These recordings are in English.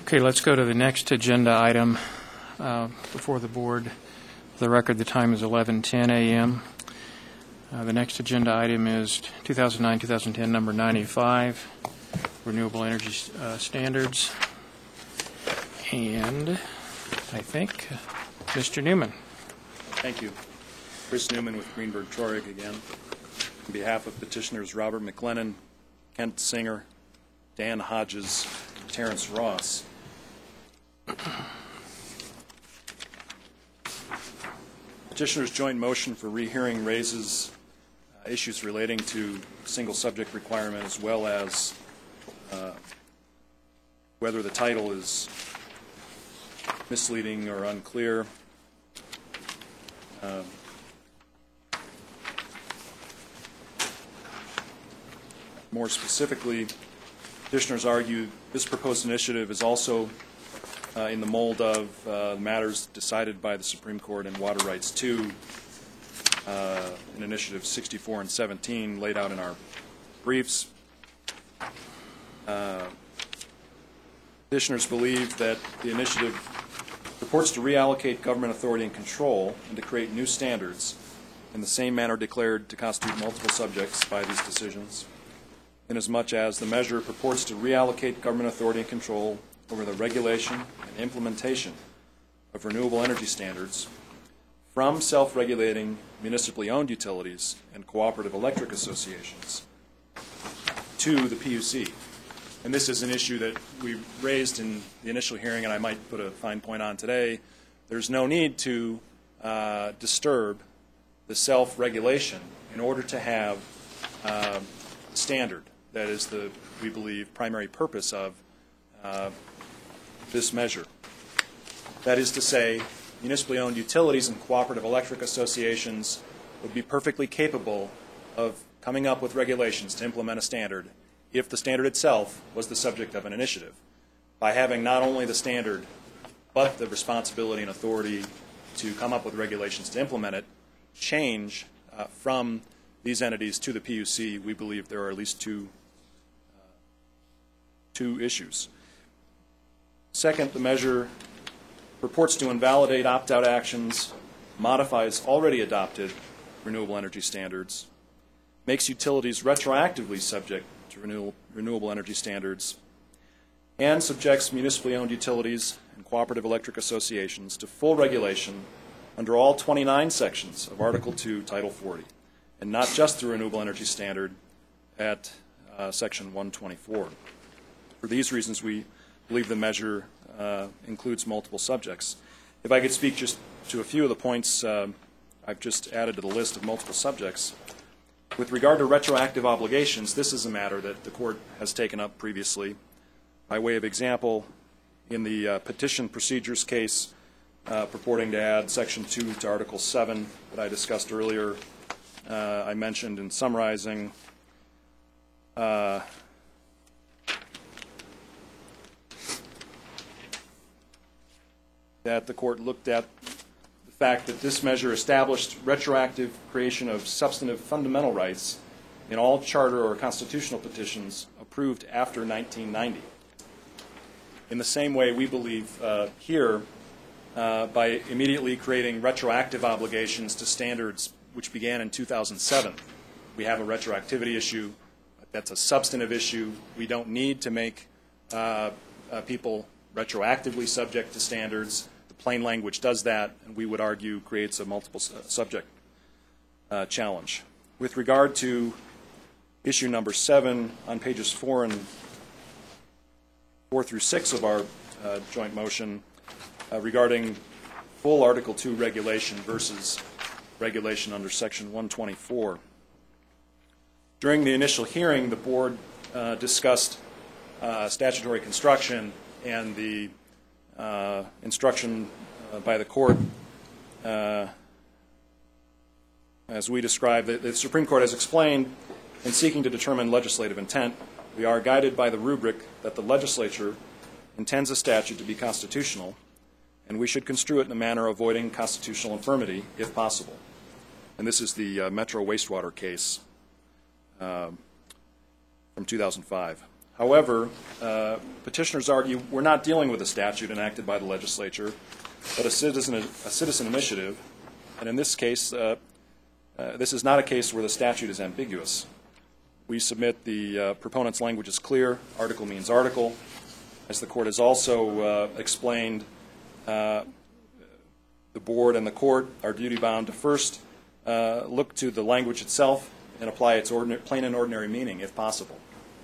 Okay, let's go to the next agenda item before the board. For the record, the time is 11:10 a.m. The next agenda item is 2009-2010, number 95, Renewable Energy Standards. And I think Mr. Newman. Thank you. Chris Newman with Greenberg Traurig again. On behalf of petitioners Robert McLennan, Kent Singer, Dan Hodges, and Terrence Ross. Petitioner's joint motion for rehearing raises issues relating to single subject requirement as well as whether the title is misleading or unclear. More specifically, petitioners argue this proposed initiative is also in the mold of matters decided by the Supreme Court in Water Rights II, in Initiative 64 and 17 laid out in our briefs. Petitioners believe that the initiative purports to reallocate government authority and control and to create new standards in the same manner declared to constitute multiple subjects by these decisions, inasmuch as the measure purports to reallocate government authority and control over the regulation and implementation of renewable energy standards from self-regulating municipally owned utilities and cooperative electric associations to the PUC. And this is an issue that we raised in the initial hearing, and I might put a fine point on today. There's no need to disturb the self-regulation in order to have standard. That is the, we believe, primary purpose of this measure. That is to say, municipally owned utilities and cooperative electric associations would be perfectly capable of coming up with regulations to implement a standard if the standard itself was the subject of an initiative. By having not only the standard, but the responsibility and authority to come up with regulations to implement it, change from these entities to the PUC, we believe there are at least two issues. Second, the measure purports to invalidate opt-out actions, modifies already adopted renewable energy standards, makes utilities retroactively subject to renewable energy standards, and subjects municipally owned utilities and cooperative electric associations to full regulation under all 29 sections of Article 2, Title 40, and not just the renewable energy standard at Section 124. For these reasons, we believe the measure includes multiple subjects. If I could speak just to a few of the points I've just added to the list of multiple subjects. With regard to retroactive obligations, this is a matter that the Court has taken up previously. By way of example, in the petition procedures case purporting to add Section 2 to Article 7 that I discussed earlier, I mentioned in summarizing that the Court looked at the fact that this measure established retroactive creation of substantive fundamental rights in all charter or constitutional petitions approved after 1990. In the same way, we believe here, by immediately creating retroactive obligations to standards which began in 2007, we have a retroactivity issue. That's a substantive issue. We don't need to make people retroactively subject to standards. Plain language does that, and we would argue creates a multiple subject challenge. With regard to issue number 7 on pages 4 through 6 of our joint motion regarding full Article 2 regulation versus regulation under Section 124. During the initial hearing, the Board discussed statutory construction and the instruction by the Court, as we described, the Supreme Court has explained, in seeking to determine legislative intent, we are guided by the rubric that the legislature intends a statute to be constitutional, and we should construe it in a manner avoiding constitutional infirmity, if possible. And this is the Metro wastewater case from 2005. However, petitioners argue we're not dealing with a statute enacted by the legislature, but a citizen initiative. And in this case, this is not a case where the statute is ambiguous. We submit the proponent's language is clear. Article means article. As the court has also explained, the board and the court are duty-bound to first look to the language itself and apply its plain and ordinary meaning, if possible.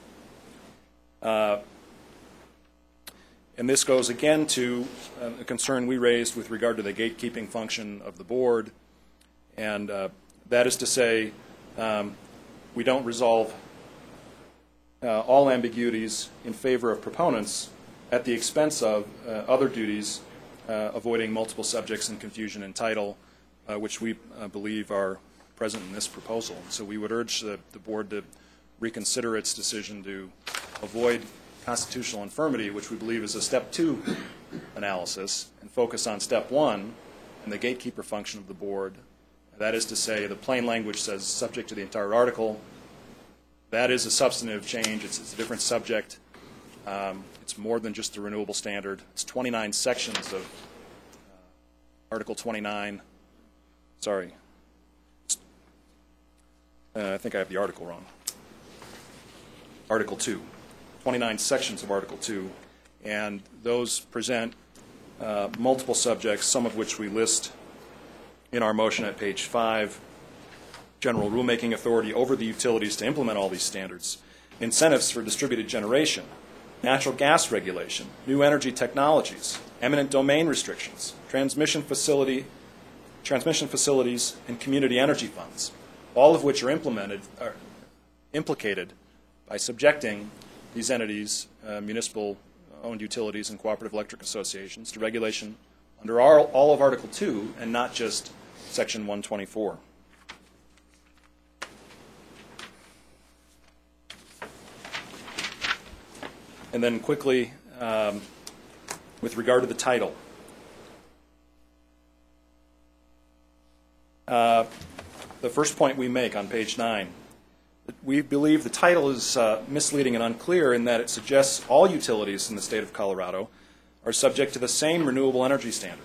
And this goes again to a concern we raised with regard to the gatekeeping function of the board, and that is to say, we don't resolve all ambiguities in favor of proponents at the expense of other duties, avoiding multiple subjects and confusion in title, which we believe are present in this proposal. So we would urge the board to reconsider its decision to avoid constitutional infirmity, which we believe is a step 2 analysis, and focus on step 1 and the gatekeeper function of the board. That is to say, the plain language says subject to the entire article. That is a substantive change. It's a different subject. It's more than just the renewable standard. It's 29 sections of Article 29. Sorry. I think I have the article wrong. Article 2. 29 sections of Article 2, and those present multiple subjects, some of which we list in our motion at page 5. General rulemaking authority over the utilities to implement all these standards, incentives for distributed generation, natural gas regulation, new energy technologies, eminent domain restrictions, transmission facilities, and community energy funds, all of which are implicated by subjecting these entities, municipal-owned utilities and cooperative electric associations, to regulation under all of Article 2 and not just Section 124. And then quickly, with regard to the title. The first point we make on page 9, we believe the title is misleading and unclear in that it suggests all utilities in the state of Colorado are subject to the same renewable energy standard,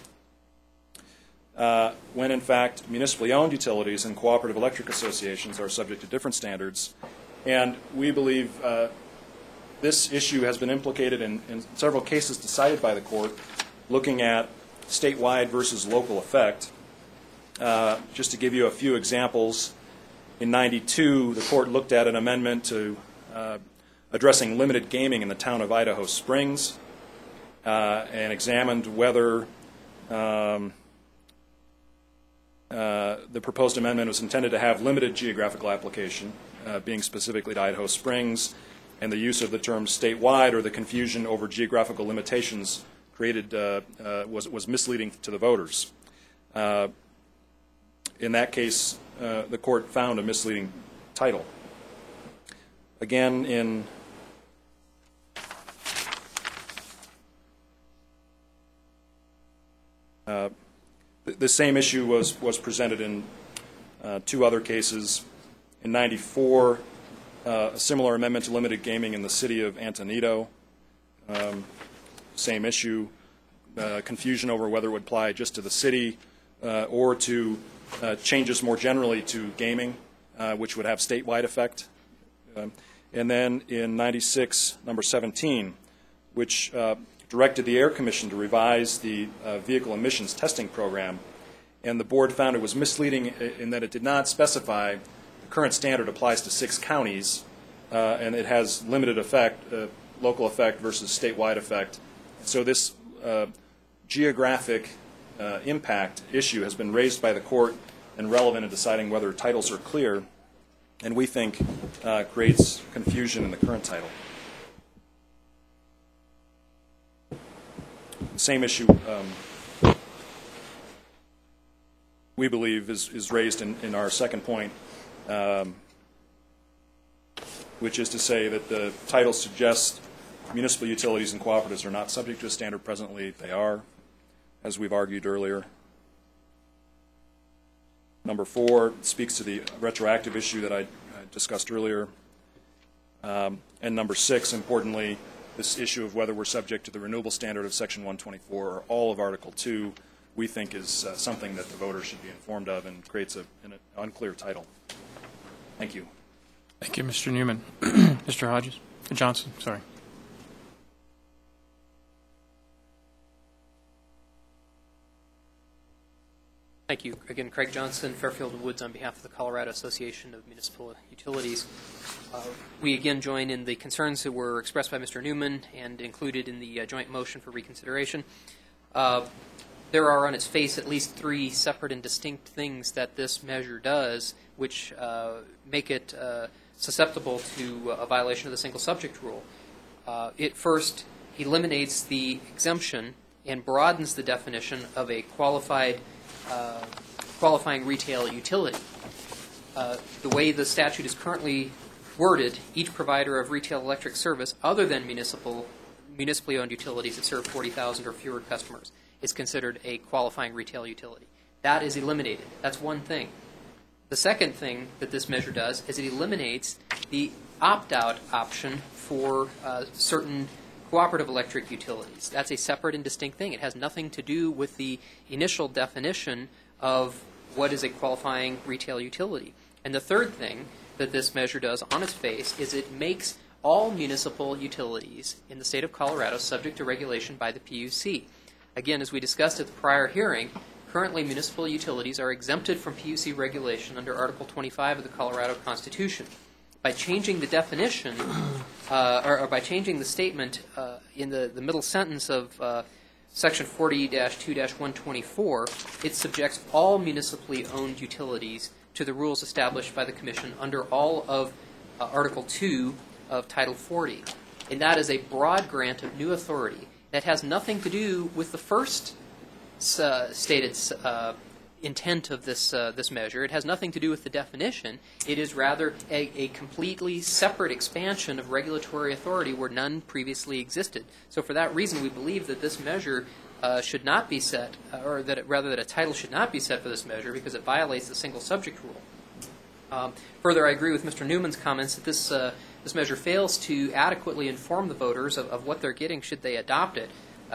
when in fact municipally owned utilities and cooperative electric associations are subject to different standards. And we believe this issue has been implicated in several cases decided by the court looking at statewide versus local effect. Just to give you a few examples, in 92, the court looked at an amendment to addressing limited gaming in the town of Idaho Springs and examined whether the proposed amendment was intended to have limited geographical application, being specifically to Idaho Springs, and the use of the term statewide or the confusion over geographical limitations created was misleading to the voters. In that case, the court found a misleading title. Again, in the same issue was presented in 2 other cases. In 94, a similar amendment to limited gaming in the city of Antonito. Same issue, confusion over whether it would apply just to the city or to changes more generally to gaming, which would have statewide effect. And then in 96, number 17, which directed the Air Commission to revise the vehicle emissions testing program, and the board found it was misleading in that it did not specify the current standard applies to 6 counties, and it has limited effect, local effect versus statewide effect. So this geographic impact issue has been raised by the court and relevant in deciding whether titles are clear, and we think creates confusion in the current title. The same issue we believe is raised in our second point, which is to say that the title suggests municipal utilities and cooperatives are not subject to a standard presently. They are, as we've argued earlier. Number 4 speaks to the retroactive issue that I discussed earlier. And number 6, importantly, this issue of whether we're subject to the renewable standard of Section 124 or all of Article 2, we think is something that the voters should be informed of and creates an unclear title. Thank you. Thank you, Mr. Newman. Mr. Hodges? Johnson, sorry. Thank you. Again, Craig Johnson, Fairfield and Woods, on behalf of the Colorado Association of Municipal Utilities. We again join in the concerns that were expressed by Mr. Newman and included in the joint motion for reconsideration. There are on its face at least 3 separate and distinct things that this measure does, which make it susceptible to a violation of the single subject rule. It first eliminates the exemption and broadens the definition of a qualifying retail utility. The way the statute is currently worded, each provider of retail electric service other than municipally owned utilities that serve 40,000 or fewer customers is considered a qualifying retail utility. That is eliminated. That's one thing. The second thing that this measure does is it eliminates the opt-out option for certain cooperative electric utilities. That's a separate and distinct thing. It has nothing to do with the initial definition of what is a qualifying retail utility. And the third thing that this measure does on its face is it makes all municipal utilities in the state of Colorado subject to regulation by the PUC. Again, as we discussed at the prior hearing, currently municipal utilities are exempted from PUC regulation under Article 25 of the Colorado Constitution. By changing the definition, or by changing the statement in the middle sentence of Section 40-2-124, it subjects all municipally owned utilities to the rules established by the Commission under all of Article 2 of Title 40. And that is a broad grant of new authority that has nothing to do with the first stated intent of this measure. It has nothing to do with the definition. It is rather a completely separate expansion of regulatory authority where none previously existed. So for that reason, we believe that this measure should not be set, or that a title should not be set for this measure because it violates the single subject rule. Further, I agree with Mr. Newman's comments that this measure fails to adequately inform the voters of what they're getting should they adopt it.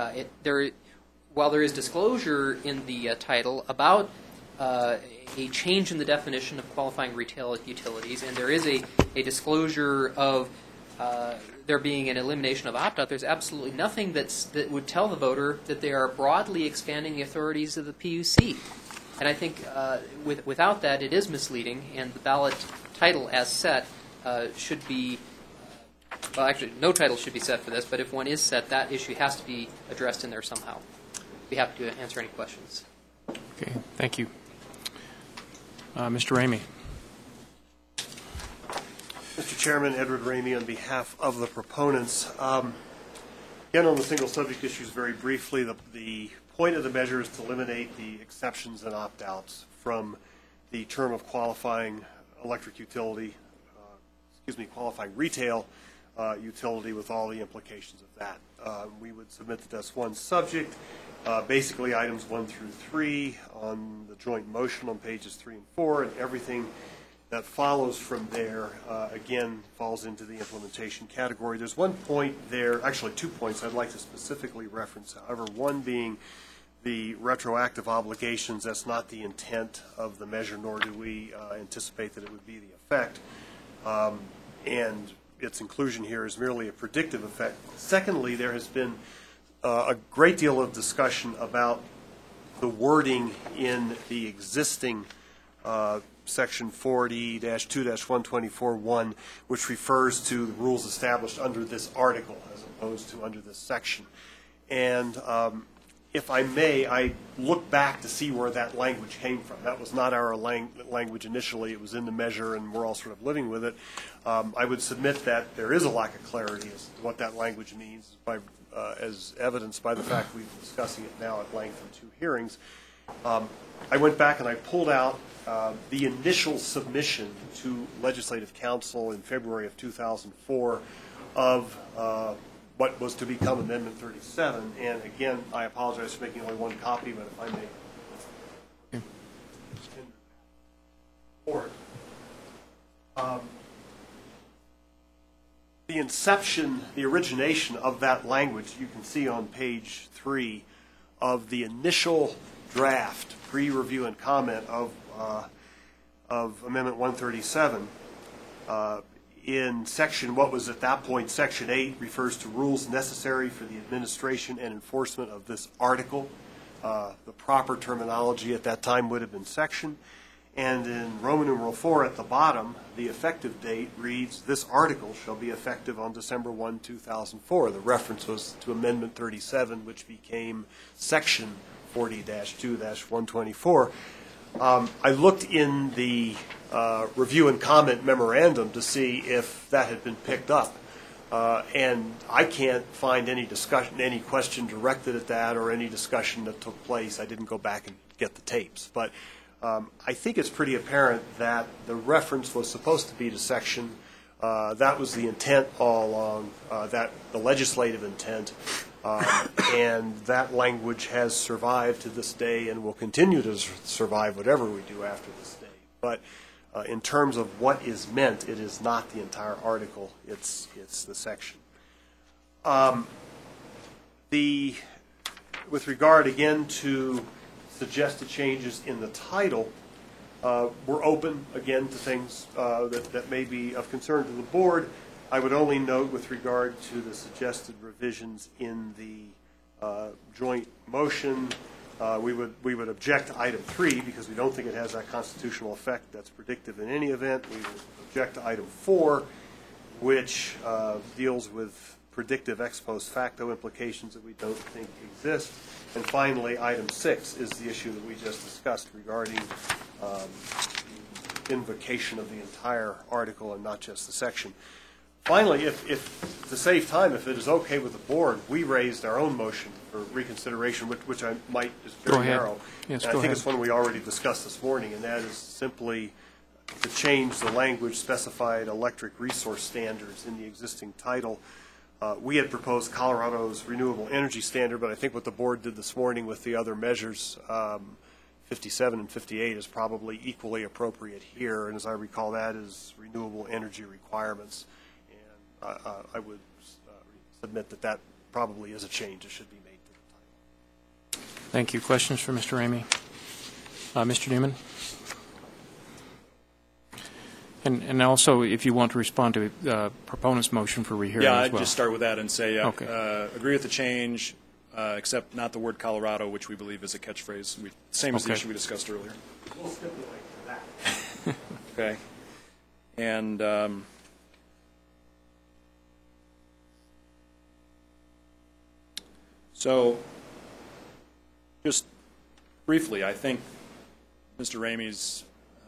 While there is disclosure in the title about a change in the definition of qualifying retail utilities, and there is a disclosure of there being an elimination of opt-out, there's absolutely nothing that would tell the voter that they are broadly expanding the authorities of the PUC. And I think without that, it is misleading, and the ballot title as set should be, well, actually, no title should be set for this, but if one is set, that issue has to be addressed in there somehow. Be happy to answer any questions. Okay, thank you. Mr. Ramey. Mr. Chairman, Edward Ramey on behalf of the proponents. Again, on the single subject issues very briefly, the point of the measure is to eliminate the exceptions and opt-outs from the term of qualifying electric utility, qualifying retail utility with all the implications of that. We would submit that that's one subject. Basically, items 1 through 3 on the joint motion on pages 3 and 4, and everything that follows from there, again, falls into the implementation category. There's one point there, actually 2 points I'd like to specifically reference, however, one being the retroactive obligations. That's not the intent of the measure, nor do we anticipate that it would be the effect. And its inclusion here is merely a predictive effect. Secondly, there has been a great deal of discussion about the wording in the existing Section 40-2-124.1, which refers to the rules established under this article as opposed to under this section. And if I may, I look back to see where that language came from. That was not our language initially. It was in the measure, and we're all sort of living with it. I would submit that there is a lack of clarity as to what that language means, as evidenced by the fact we've been discussing it now at length in 2 hearings. I went back and I pulled out the initial submission to Legislative Council in February of 2004 of what was to become Amendment 37. And again, I apologize for making only one copy, but if I may. the inception, the origination of that language, you can see on page 3 of the initial draft, pre-review and comment of Amendment 137. In section, what was at that point Section 8, refers to rules necessary for the administration and enforcement of this article. The proper terminology at that time would have been section. And in Roman numeral 4 at the bottom, the effective date reads, "This article shall be effective on December 1, 2004. The reference was to Amendment 37, which became Section 40-2-124. I looked in the review and comment memorandum to see if that had been picked up. And I can't find any discussion, any question directed at that or any discussion that took place. I didn't go back and get the tapes. But I think it's pretty apparent that the reference was supposed to be to section. That was the intent all along, that the legislative intent. And that language has survived to this day and will continue to survive whatever we do after this day. But in terms of what is meant, it is not the entire article, it's the section. With regard again to suggested changes in the title, we're open again to things that may be of concern to the board. I would only note with regard to the suggested revisions in the joint motion, we would object to item 3 because we don't think it has that constitutional effect that's predictive in any event. We would object to item 4, which deals with predictive ex post facto implications that we don't think exist. And finally, item 6 is the issue that we just discussed regarding the invocation of the entire article and not just the section. Finally, if to save time, if it is okay with the board, we raised our own motion for reconsideration, which I might is very narrow. Yes, and go I think ahead. it's one we already discussed this morning, and that is simply to change the language specified electric resource standards in the existing title. We had proposed Colorado's renewable energy standard, but I think what the board did this morning with the other measures, 57 and 58, is probably equally appropriate here. And as I recall, that is renewable energy requirements. And I would submit that that probably is a change that should be made to the title. Thank you. Questions for Mr. Ramey? Mr. Newman? And also, if you want to respond to the proponent's motion for rehearing Yeah, as I'd well. just start with that and say, Okay. agree with the change, except not the word Colorado, which we believe is a catchphrase. Same as the Okay. issue we discussed earlier. We'll stipulate to that. Okay. And so, just briefly, I think Mr. Ramey's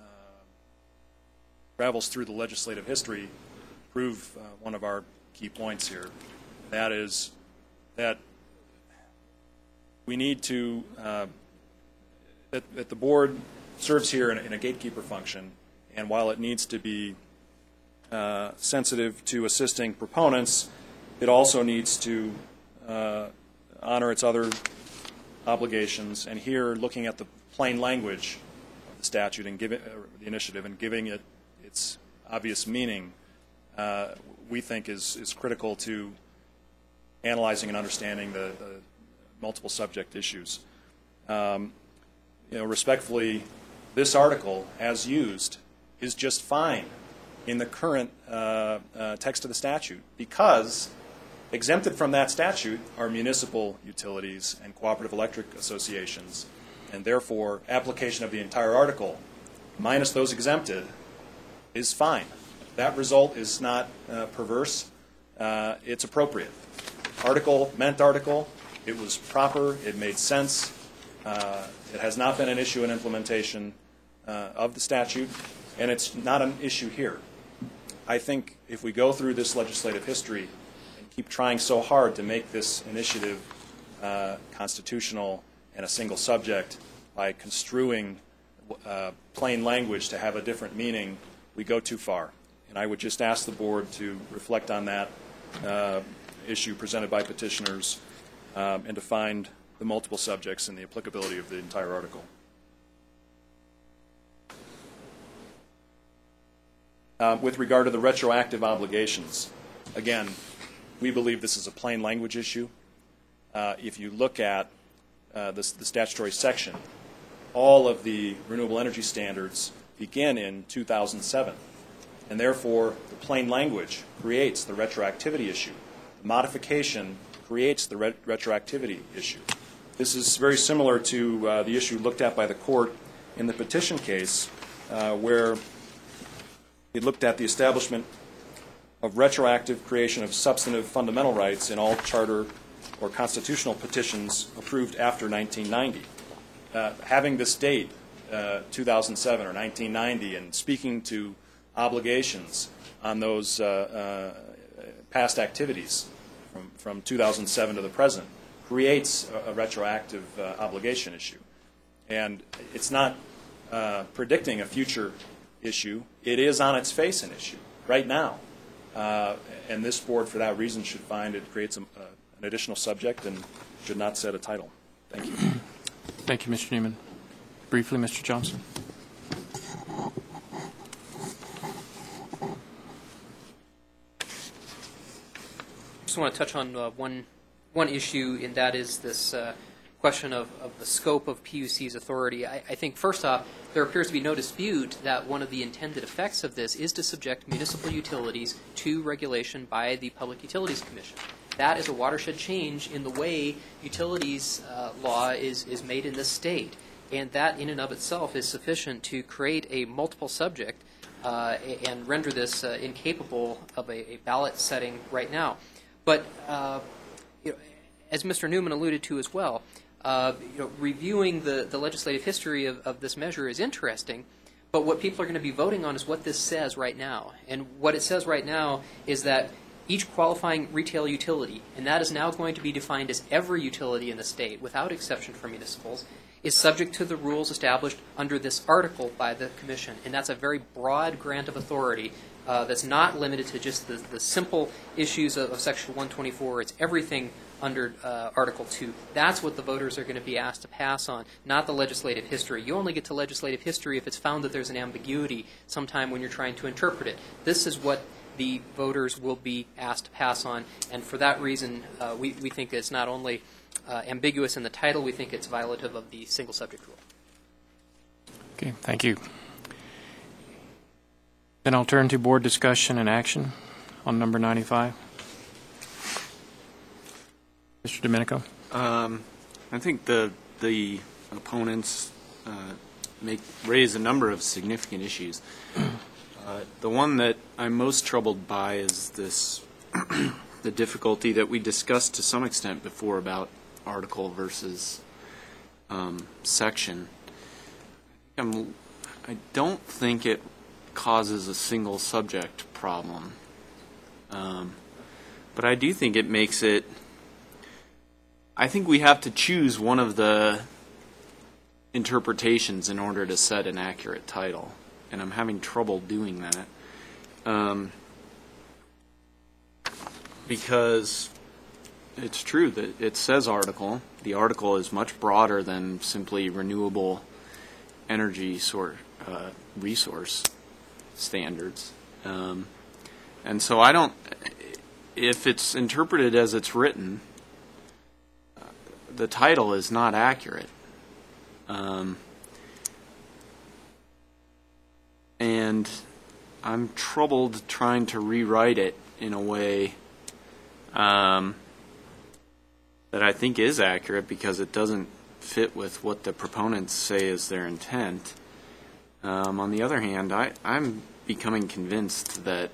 travels through the legislative history prove one of our key points here. That is that we need to, that the board serves here in a gatekeeper function, and while it needs to be sensitive to assisting proponents, it also needs to honor its other obligations. And here, looking at the plain language of the statute and the initiative and giving it its obvious meaning, we think is critical to analyzing and understanding the multiple subject issues. Respectfully, this article, as used, is just fine in the current text of the statute because exempted from that statute are municipal utilities and cooperative electric associations, and therefore application of the entire article, minus those exempted, is fine. That result is not perverse. It's appropriate. Article meant article. It was proper. It made sense. It has not been an issue in implementation of the statute, and it's not an issue here. I think if we go through this legislative history and keep trying so hard to make this initiative constitutional and a single subject by construing plain language to have a different meaning, we go too far. And I would just ask the board to reflect on that issue presented by petitioners and to find the multiple subjects and the applicability of the entire article. With regard to the retroactive obligations, Again, we believe this is a plain language issue. If you look at the statutory section, all of the renewable energy standards begin in 2007, and therefore the plain language creates the retroactivity issue. The modification creates the retroactivity issue. This is very similar to the issue looked at by the court in the petition case, where it looked at the establishment of retroactive creation of substantive fundamental rights in all charter or constitutional petitions approved after 1990. Having this date, 2007 or 1990, and speaking to obligations on those past activities from 2007 to the present creates a retroactive obligation issue. And it's not predicting a future issue. It is on its face an issue right now. And this board, for that reason, should find it creates an additional subject and should not set a title. Thank you. Thank you, Mr. Newman. Briefly, Mr. Johnson. Just want to touch on one issue, and that is this question of the scope of PUC's authority. I think, first off, there appears to be no dispute that one of the intended effects of this is to subject municipal utilities to regulation by the Public Utilities Commission. That is a watershed change in the way utilities law is made in this state, and that in and of itself is sufficient to create a multiple subject and render this incapable of a ballot setting right now. But as Mr. Newman alluded to as well, reviewing the legislative history of this measure is interesting, but what people are going to be voting on is what this says right now. And what it says right now is that each qualifying retail utility, and that is now going to be defined as every utility in the state, without exception for municipals, is subject to the rules established under this article by the Commission. And that's a very broad grant of authority that's not limited to just the simple issues of Section 124. It's everything under Article 2. That's what the voters are going to be asked to pass on, not the legislative history. You only get to legislative history if it's found that there's an ambiguity sometime when you're trying to interpret it. This is what the voters will be asked to pass on, and for that reason, we think it's not only ambiguous in the title, we think it's violative of the single subject rule. Okay, thank you. Then I'll turn to board discussion and action on number 95. Mr. Domenico. I think the opponents raise a number of significant issues. The one that I'm most troubled by is this the difficulty that we discussed to some extent before about article versus section. I don't think it causes a single subject problem, but I do think it makes it. I think we have to choose one of the interpretations in order to set an accurate title, and I'm having trouble doing that because it's true that it says article. The article is much broader than simply renewable energy resource standards, and so I don't. If it's interpreted as it's written, the title is not accurate. And I'm troubled trying to rewrite it in a way that I think is accurate because it doesn't fit with what the proponents say is their intent. On the other hand, I'm becoming convinced that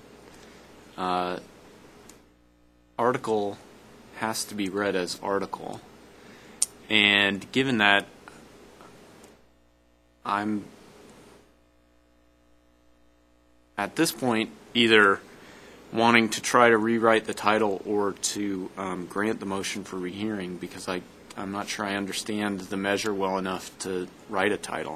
article has to be read as article. And given that, I'm at this point either wanting to try to rewrite the title or to grant the motion for rehearing because I'm not sure I understand the measure well enough to write a title.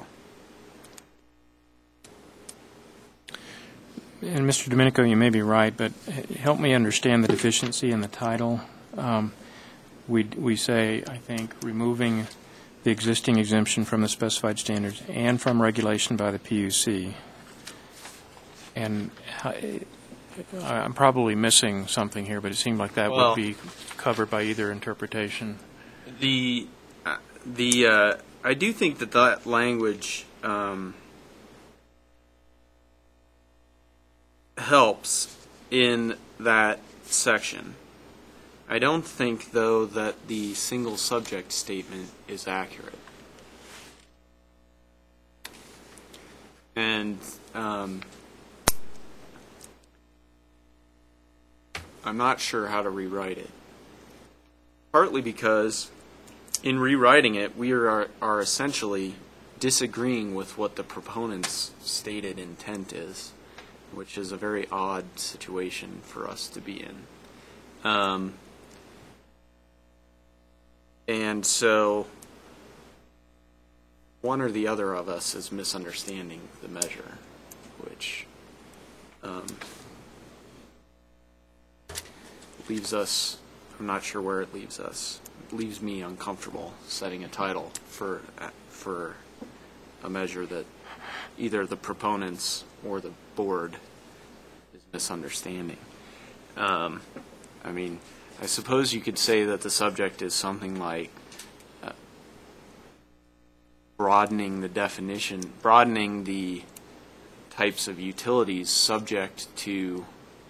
And Mr. Domenico, you may be right, but help me understand the deficiency in the title. We say, I think, removing the existing exemption from the specified standards and from regulation by the PUC. And I'm probably missing something here, but it seemed like that Well- would be covered by either interpretation. I do think that language helps in that section. I don't think, though, that the single subject statement is accurate. And I'm not sure how to rewrite it. Partly because in rewriting it, we are essentially disagreeing with what the proponent's stated intent is, which is a very odd situation for us to be in. And so one or the other of us is misunderstanding the measure, which leaves us, I'm not sure where it leaves us. It leaves me uncomfortable setting a title for a measure that either the proponents or the board is misunderstanding. I mean, I suppose you could say that the subject is something like broadening the definition, broadening the types of utilities subject to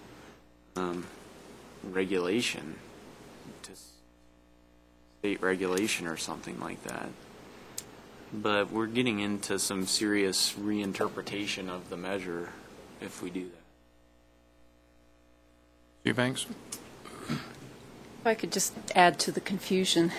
regulation, to state regulation or something like that. But we're getting into some serious reinterpretation of the measure if we do that. Eubanks? If I could just add to the confusion.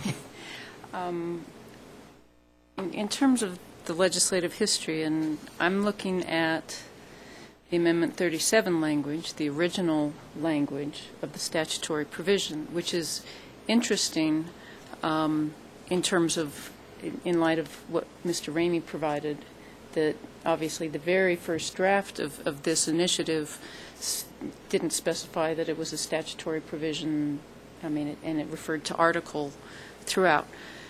In terms of the legislative history, and I'm looking at the Amendment 37 language, the original language of the statutory provision, which is interesting in terms of, in light of what Mr. Ramey provided, that obviously the very first draft of this initiative didn't specify that it was a statutory provision, and it referred to article throughout.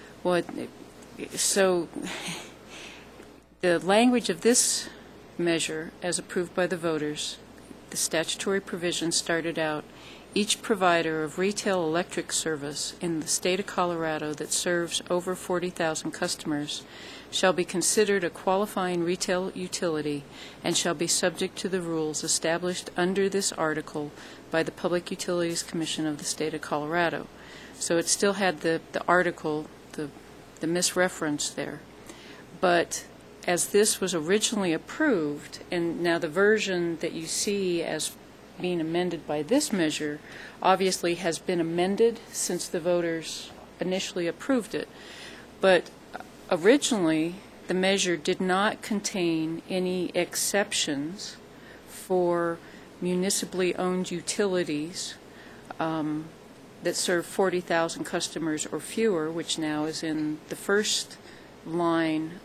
So the language of this measure, as approved by the voters, the statutory provision started out, each provider of retail electric service in the state of Colorado that serves over 40,000 customers shall be considered a qualifying retail utility and shall be subject to the rules established under this article by the Public Utilities Commission of the state of Colorado. So it still had the article, the misreference there. But as this was originally approved, and now the version that you see as being amended by this measure obviously has been amended since the voters initially approved it. But originally, the measure did not contain any exceptions for municipally owned utilities that serve 40,000 customers or fewer, which now is in the first line,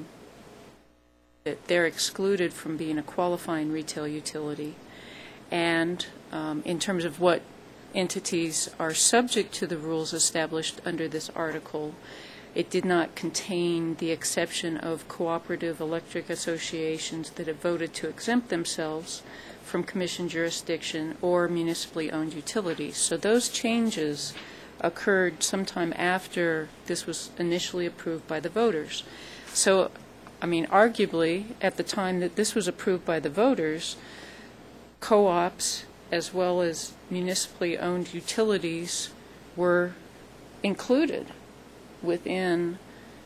that they're excluded from being a qualifying retail utility. And in terms of what entities are subject to the rules established under this article, it did not contain the exception of cooperative electric associations that have voted to exempt themselves from commission jurisdiction or municipally owned utilities. So those changes occurred sometime after this was initially approved by the voters. So, arguably, at the time that this was approved by the voters, co-ops as well as municipally owned utilities were included within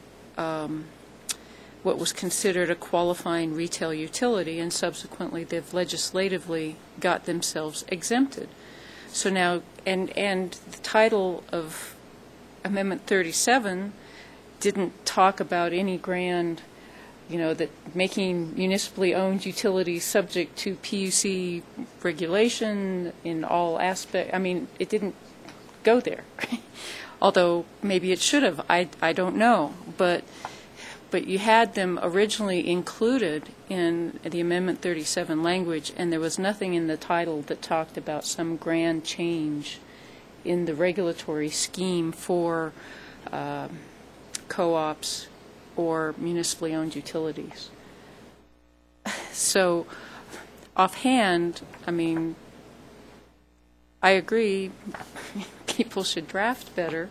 what was considered a qualifying retail utility, and subsequently they've legislatively got themselves exempted. So now, and the title of Amendment 37 didn't talk about any grand, that making municipally owned utilities subject to PUC regulation in all aspects. It didn't go there. Although maybe it should have. I don't know. But you had them originally included in the Amendment 37 language, and there was nothing in the title that talked about some grand change in the regulatory scheme for co-ops or municipally owned utilities. So offhand, I mean, I agree, people should draft better.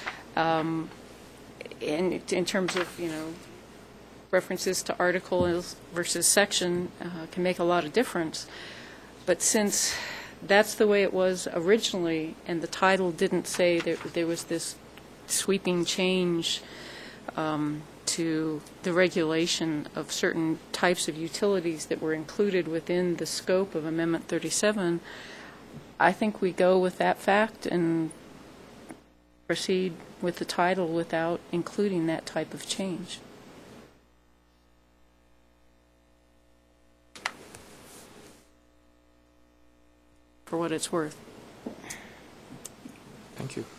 In terms of, references to articles versus section can make a lot of difference. But since that's the way it was originally, and the title didn't say that there was this sweeping change to the regulation of certain types of utilities that were included within the scope of Amendment 37, I think we go with that fact and proceed with the title without including that type of change. For what it's worth. Thank you.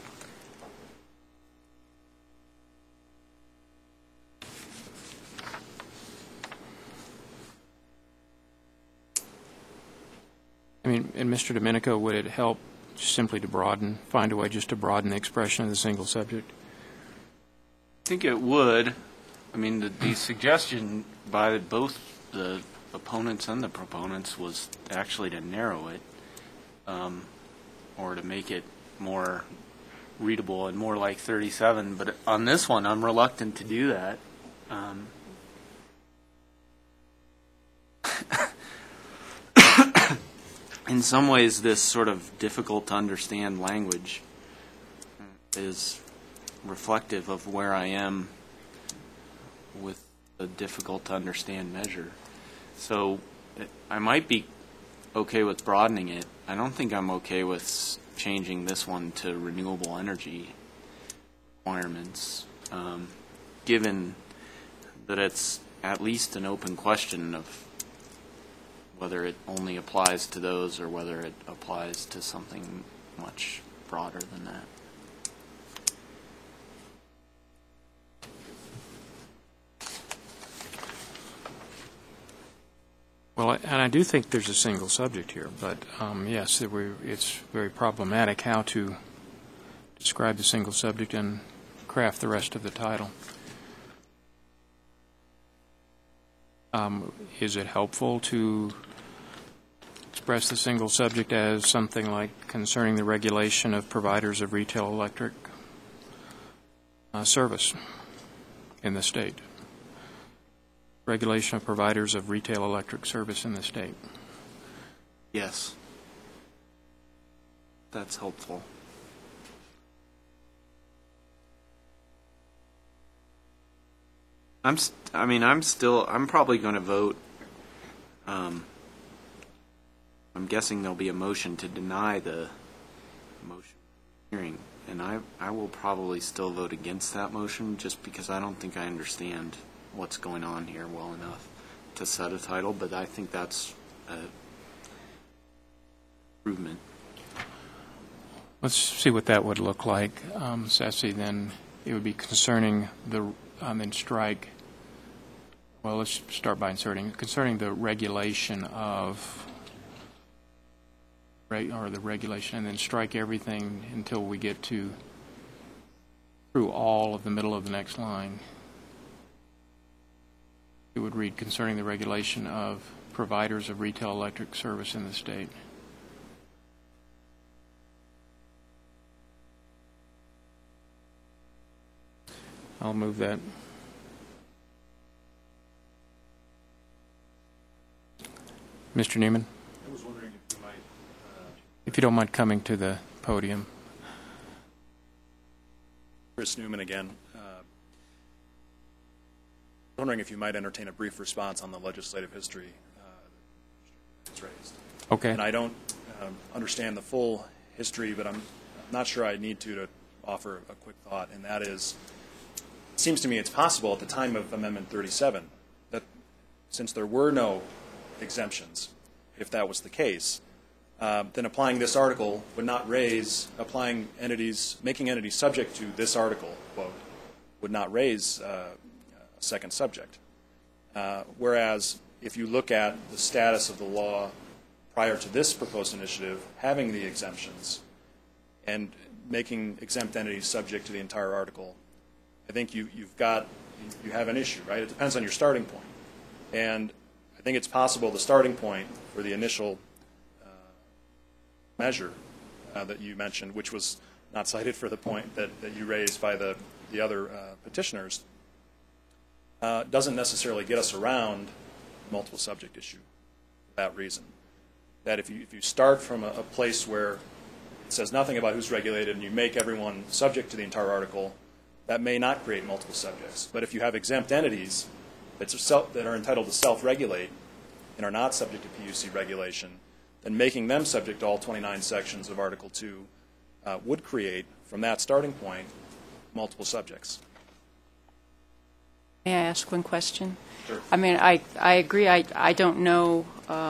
I mean, and Mr. Domenico, would it help simply to find a way just to broaden the expression of the single subject? I think it would. I mean, the suggestion by both the opponents and the proponents was actually to narrow it, or to make it more readable and more like 37. But on this one, I'm reluctant to do that. In some ways, this sort of difficult to understand language is reflective of where I am with a difficult to understand measure. So I might be okay with broadening it. I don't think I'm okay with changing this one to renewable energy requirements, given that it's at least an open question of whether it only applies to those or whether it applies to something much broader than that. Well, and I do think there's a single subject here, but yes, it's very problematic how to describe the single subject and craft the rest of the title. Is it helpful to express the single subject as something like concerning the regulation of providers of retail electric service in the state? Regulation of providers of retail electric service in the state. Yes. That's helpful. I'm probably going to vote. I'm guessing there'll be a motion to deny the motion hearing, and I will probably still vote against that motion just because I don't think I understand what's going on here well enough to set a title, but I think that's an improvement. Let's see what that would look like. Sassy, then it would be concerning the, then strike, well, let's start by inserting, concerning the regulation of, or the regulation, and then strike everything until we get to through all of the middle of the next line. It would read concerning the regulation of providers of retail electric service in the state. I'll move that. Mr. Newman? I was wondering if you might... If you don't mind coming to the podium. Chris Newman again. Wondering if you might entertain a brief response on the legislative history that's raised. Okay. And I don't understand the full history, but I'm not sure I need to offer a quick thought, and that is, it seems to me it's possible at the time of Amendment 37 that since there were no exemptions, if that was the case, then applying this article would not raise, making entities subject to this article, quote, would not raise a second subject. Whereas if you look at the status of the law prior to this proposed initiative, having the exemptions and making exempt entities subject to the entire article, I think you have an issue, right? It depends on your starting point. And I think it's possible the starting point for the initial measure that you mentioned, which was not cited for the point that you raised by the other petitioners, doesn't necessarily get us around the multiple subject issue for that reason. That if you start from a place where it says nothing about who's regulated and you make everyone subject to the entire article, that may not create multiple subjects. But if you have exempt entities that are entitled to self-regulate and are not subject to PUC regulation, then making them subject to all 29 sections of Article 2 would create, from that starting point, multiple subjects. May I ask one question? Sure. I mean, I agree. I don't know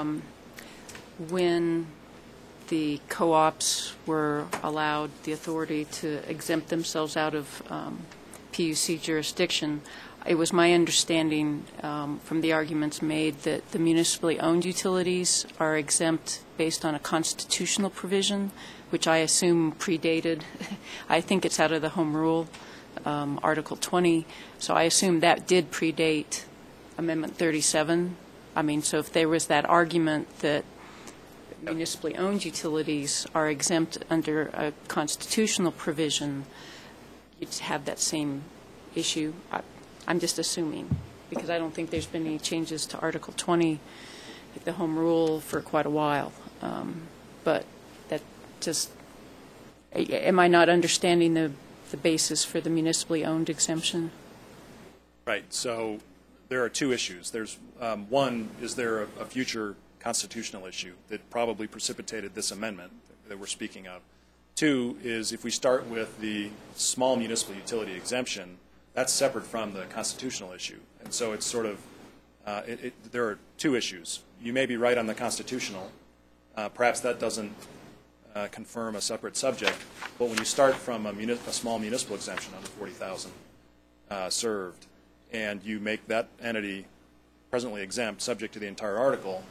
when the co-ops were allowed the authority to exempt themselves out of PUC jurisdiction. It was my understanding from the arguments made that the municipally owned utilities are exempt based on a constitutional provision, which I assume predated. I think it's out of the Home Rule, Article 20. So I assume that did predate Amendment 37. I mean, so if there was that argument that municipally owned utilities are exempt under a constitutional provision, you'd have that same issue. I'm just assuming, because I don't think there's been any changes to Article 20, the Home Rule, for quite a while. But that just, am I not understanding the basis for the municipally owned exemption? Right. So there are two issues. There's one, is there a future constitutional issue that probably precipitated this amendment that we're speaking of? Two is, if we start with the small municipal utility exemption, that's separate from the constitutional issue. And so it's sort of, there are two issues. You may be right on the constitutional. Perhaps that doesn't confirm a separate subject. But when you start from a small municipal exemption under 40,000 served, and you make that entity presently exempt, subject to the entire article,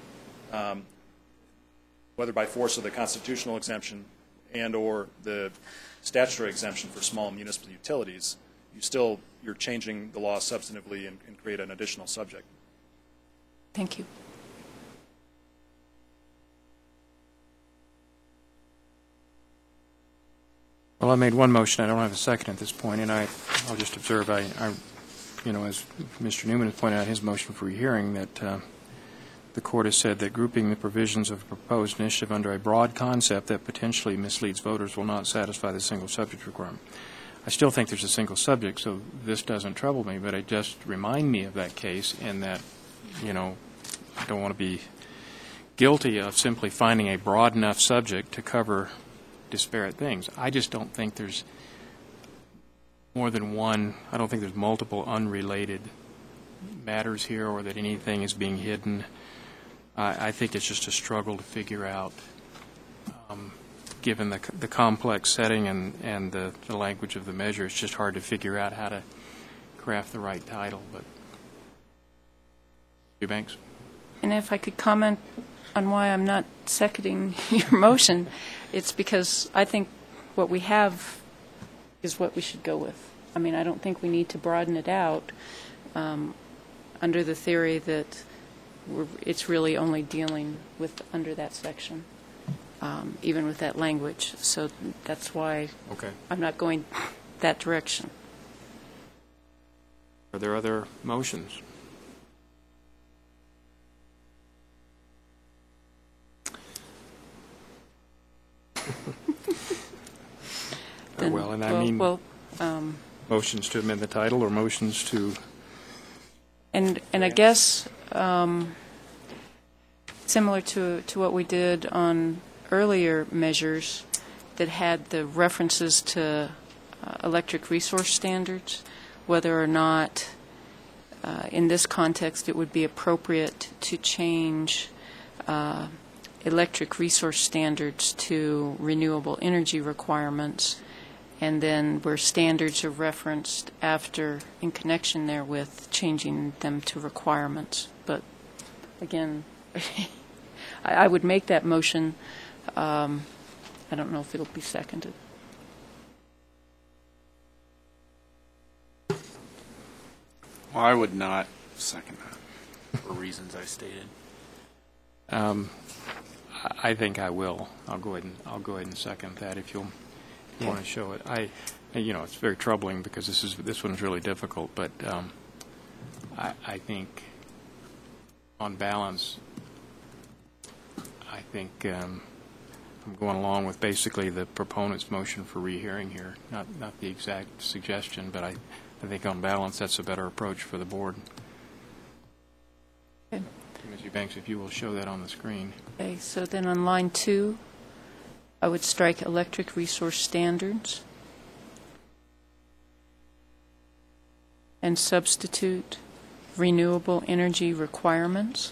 whether by force of the constitutional exemption and or the statutory exemption for small municipal utilities, you're changing the law substantively and create an additional subject. Thank you. Well, I made one motion. I don't have a second at this point, and I'll just observe, as Mr. Newman has pointed out in his motion for rehearing, that the court has said that grouping the provisions of a proposed initiative under a broad concept that potentially misleads voters will not satisfy the single subject requirement. I still think there's a single subject, so this doesn't trouble me, but it just reminds me of that case in that, I don't want to be guilty of simply finding a broad enough subject to cover disparate things. I just don't think there's more than one. I don't think there's multiple unrelated matters here, or that anything is being hidden. I think it's just a struggle to figure out, given the complex setting and the language of the measure. It's just hard to figure out how to craft the right title. But Eubanks? And if I could comment on why I'm not seconding your motion, it's because I think what we have is what we should go with. I mean, I don't think we need to broaden it out under the theory that it's really only dealing with under that section, even with that language. So that's why I'm not going that direction. Are there other motions? Motions to amend the title, or motions to... And I guess similar to what we did on earlier measures that had the references to electric resource standards, whether or not in this context it would be appropriate to change electric resource standards to renewable energy requirements, and then where standards are referenced after, in connection therewith, changing them to requirements. But again, I would make that motion. I don't know if it'll be seconded. Well, I would not second that. for reasons I stated. I think I will. I'll go ahead and second that if you want to show it. It's very troubling because this one's really difficult, but I think on balance, I think I'm going along with basically the proponent's motion for rehearing here. Not the exact suggestion, but I think on balance that's a better approach for the board. Okay. Ms. Eubanks, if you will show that on the screen. Okay, so then on line 2, I would strike electric resource standards and substitute renewable energy requirements.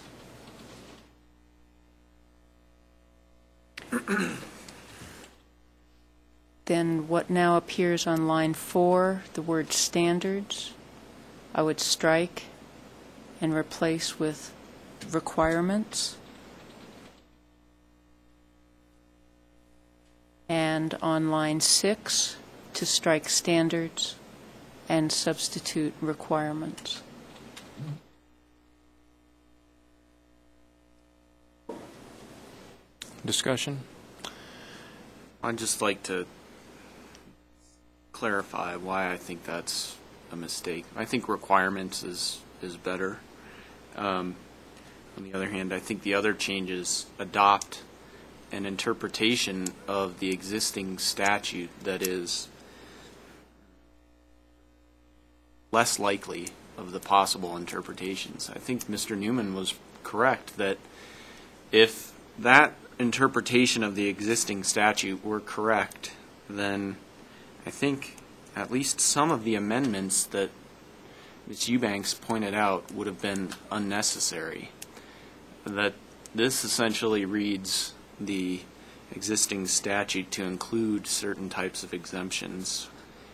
Then what now appears on line 4, the word standards, I would strike and replace with requirements. And on line 6, to strike standards and substitute requirements. Discussion? I'd just like to clarify why I think that's a mistake. I think requirements is better. On the other hand, I think the other changes adopt an interpretation of the existing statute that is less likely of the possible interpretations. I think Mr. Newman was correct that if that interpretation of the existing statute were correct, then I think at least some of the amendments that Ms. Eubanks pointed out would have been unnecessary. That this essentially reads the existing statute to include certain types of exemptions,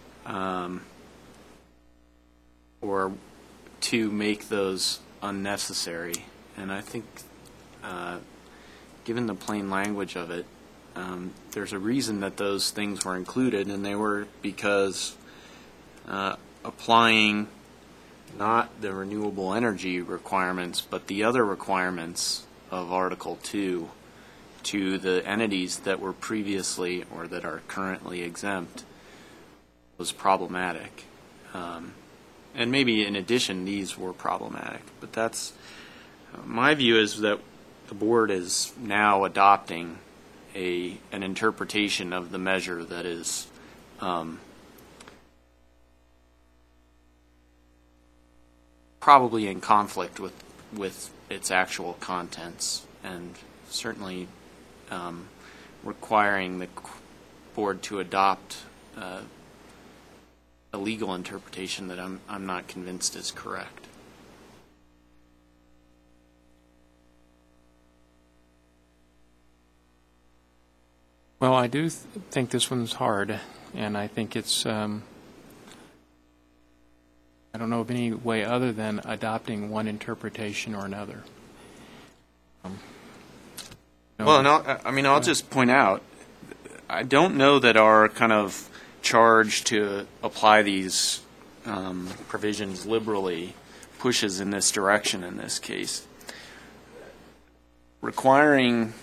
or to make those unnecessary. And I think, given the plain language of it, there's a reason that those things were included, and they were because applying not the renewable energy requirements, but the other requirements of Article 2 to the entities that were previously or that are currently exempt was problematic. And maybe in addition, these were problematic. But that's, my view is that the board is now adopting an interpretation of the measure that is probably in conflict with its actual contents, and certainly requiring the board to adopt a legal interpretation that I'm not convinced is correct. Well, I do think this one's hard, and I think it's, I don't know of any way other than adopting one interpretation or another. Well, and I'll just point out, I don't know that our kind of charge to apply these provisions liberally pushes in this direction in this case. Requiring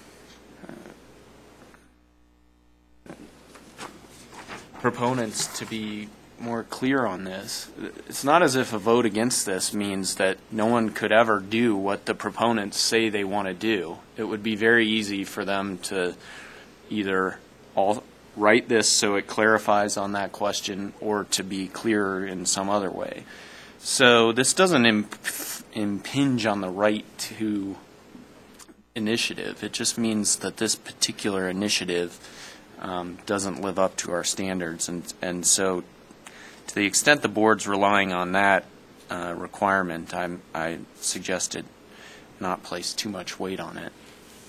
proponents to be more clear on this. It's not as if a vote against this means that no one could ever do what the proponents say they want to do. It would be very easy for them to either write this so it clarifies on that question or to be clearer in some other way. So this doesn't impinge on the right to initiative. It just means that this particular initiative doesn't live up to our standards. And so to the extent the board's relying on that requirement, I suggested not place too much weight on it.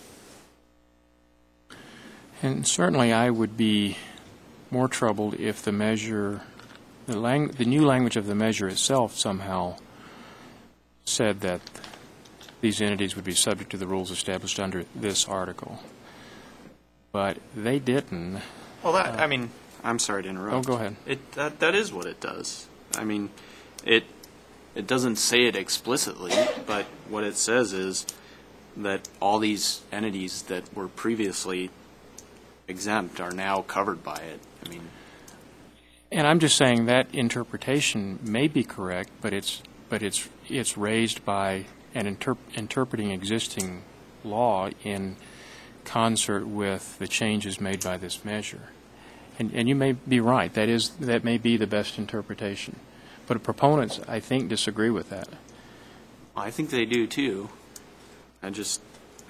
And certainly I would be more troubled if the measure, the new language of the measure itself somehow said that these entities would be subject to the rules established under this article. But they didn't. Well, I'm sorry to interrupt. Oh, go ahead. That is what it does. I mean, it It doesn't say it explicitly, but what it says is that all these entities that were previously exempt are now covered by it. I mean, And I'm just saying that interpretation may be correct, but it's raised by interpreting existing law in concert with the changes made by this measure. And you may be right. That may be the best interpretation. But proponents, I think, disagree with that. I think they do too. I just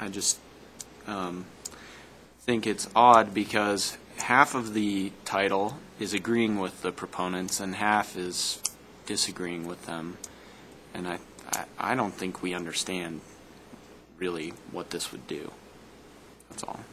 think it's odd because half of the title is agreeing with the proponents and half is disagreeing with them. And I don't think we understand really what this would do. That's all.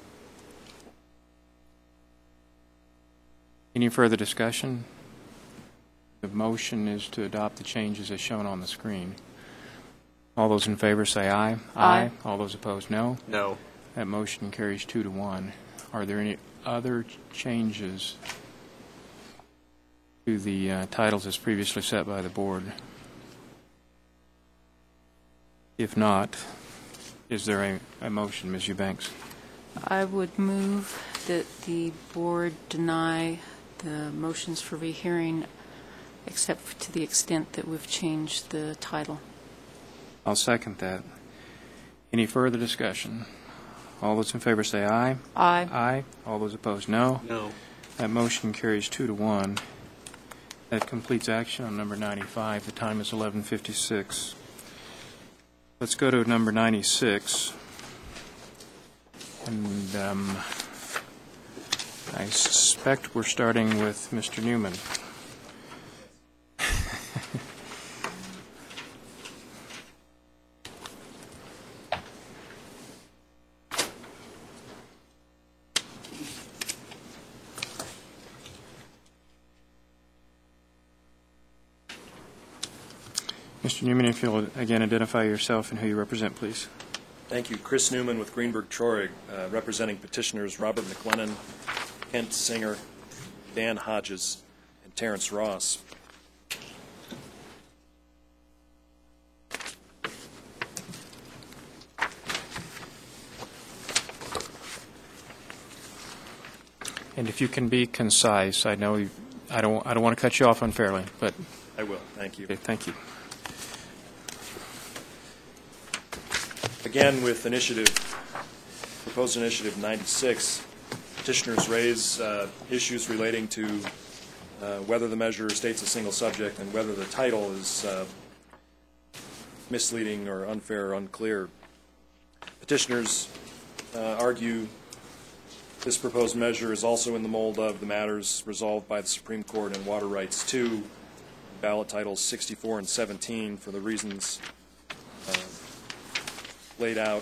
Any further discussion? The motion is to adopt the changes as shown on the screen. All those in favor say aye. Aye. All those opposed, no. No. That motion carries 2-1. Are there any other changes to the titles as previously set by the board? If not, is there a motion, Ms. Eubanks? I would move that the board deny the motions for rehearing, except to the extent that we've changed the title. I'll second that. Any further discussion? All those in favor say aye. Aye. Aye. All those opposed, no. No. That motion carries 2-1. That completes action on number 95. The time is 11:56. Let's go to number 96. And I suspect we're starting with Mr. Newman. Mr. Newman, if you'll again identify yourself and who you represent, please. Thank you. Chris Newman with Greenberg Traurig, representing petitioners Robert McLennan, Kent Singer, Dan Hodges, and Terrence Ross. And if you can be concise, I know I don't want to cut you off unfairly, but I will. Thank you. okay, thank you. Again, with proposed initiative 96, petitioners raise issues relating to whether the measure states a single subject and whether the title is misleading or unfair or unclear. Petitioners argue this proposed measure is also in the mold of the matters resolved by the Supreme Court in Water Rights II, ballot titles 64 and 17, for the reasons laid out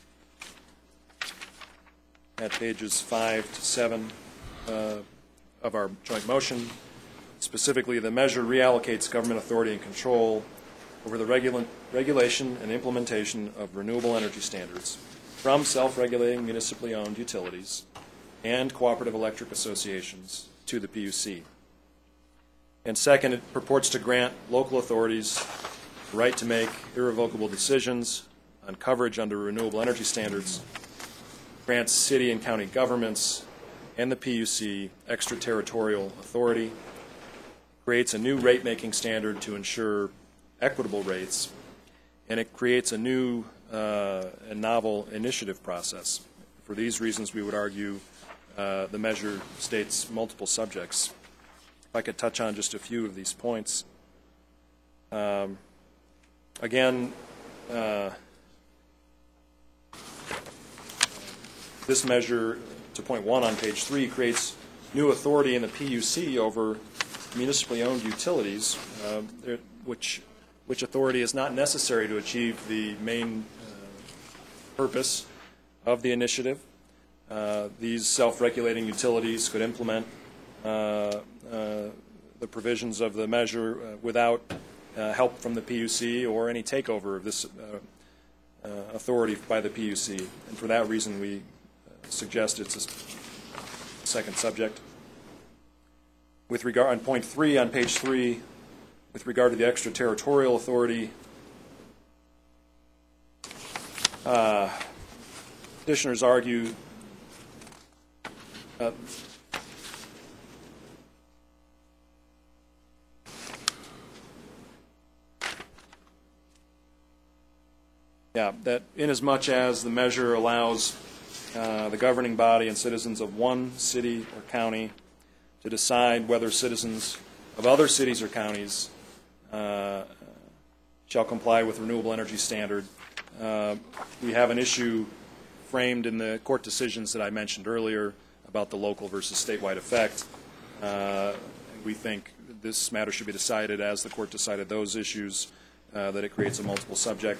at pages 5 to 7 of our joint motion. Specifically, the measure reallocates government authority and control over the regulation and implementation of renewable energy standards from self-regulating municipally owned utilities and cooperative electric associations to the PUC. And second, it purports to grant local authorities the right to make irrevocable decisions on coverage under renewable energy standards, grants city and county governments and the PUC extraterritorial authority, creates a new rate-making standard to ensure equitable rates, and it creates a new and novel initiative process. For these reasons, we would argue the measure states multiple subjects. If I could touch on just a few of these points. Again, this measure, to point 1 on page 3, creates new authority in the PUC over municipally owned utilities, which authority is not necessary to achieve the main purpose of the initiative. These self-regulating utilities could implement the provisions of the measure without help from the PUC or any takeover of this authority by the PUC. And for that reason, we suggest it's a second subject. With regard on point 3 on page 3, With regard to the extraterritorial authority, petitioners argue that inasmuch as the measure allows the governing body and citizens of one city or county to decide whether citizens of other cities or counties shall comply with renewable energy standard, we have an issue framed in the court decisions that I mentioned earlier about the local versus statewide effect. We think this matter should be decided as the court decided those issues, that it creates a multiple subject.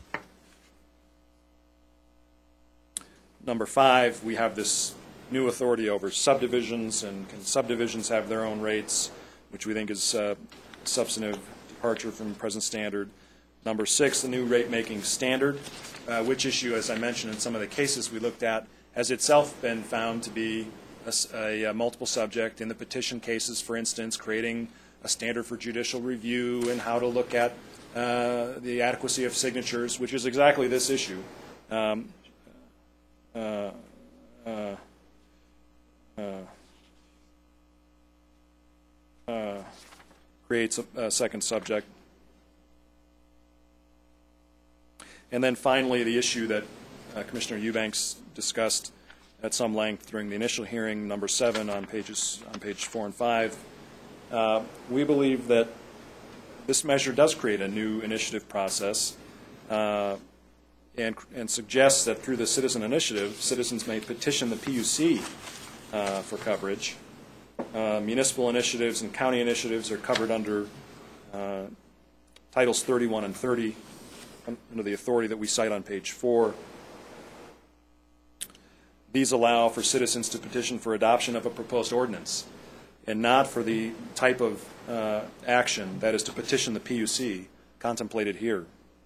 Number 5, we have this new authority over subdivisions, and can subdivisions have their own rates, which we think is a substantive departure from present standard. Number 6, the new rate-making standard, which issue, as I mentioned in some of the cases we looked at, has itself been found to be a multiple subject in the petition cases, for instance, creating a standard for judicial review and how to look at the adequacy of signatures, which is exactly this issue. Creates a second subject. And then finally, the issue that Commissioner Eubanks discussed at some length during the initial hearing, number 7 on page 4 and 5. We believe that this measure does create a new initiative process and suggests that through the citizen initiative, citizens may petition the PUC for coverage. Municipal initiatives and county initiatives are covered under Titles 31 and 30 under the authority that we cite on page 4. These allow for citizens to petition for adoption of a proposed ordinance and not for the type of action, that is to petition the PUC, contemplated here.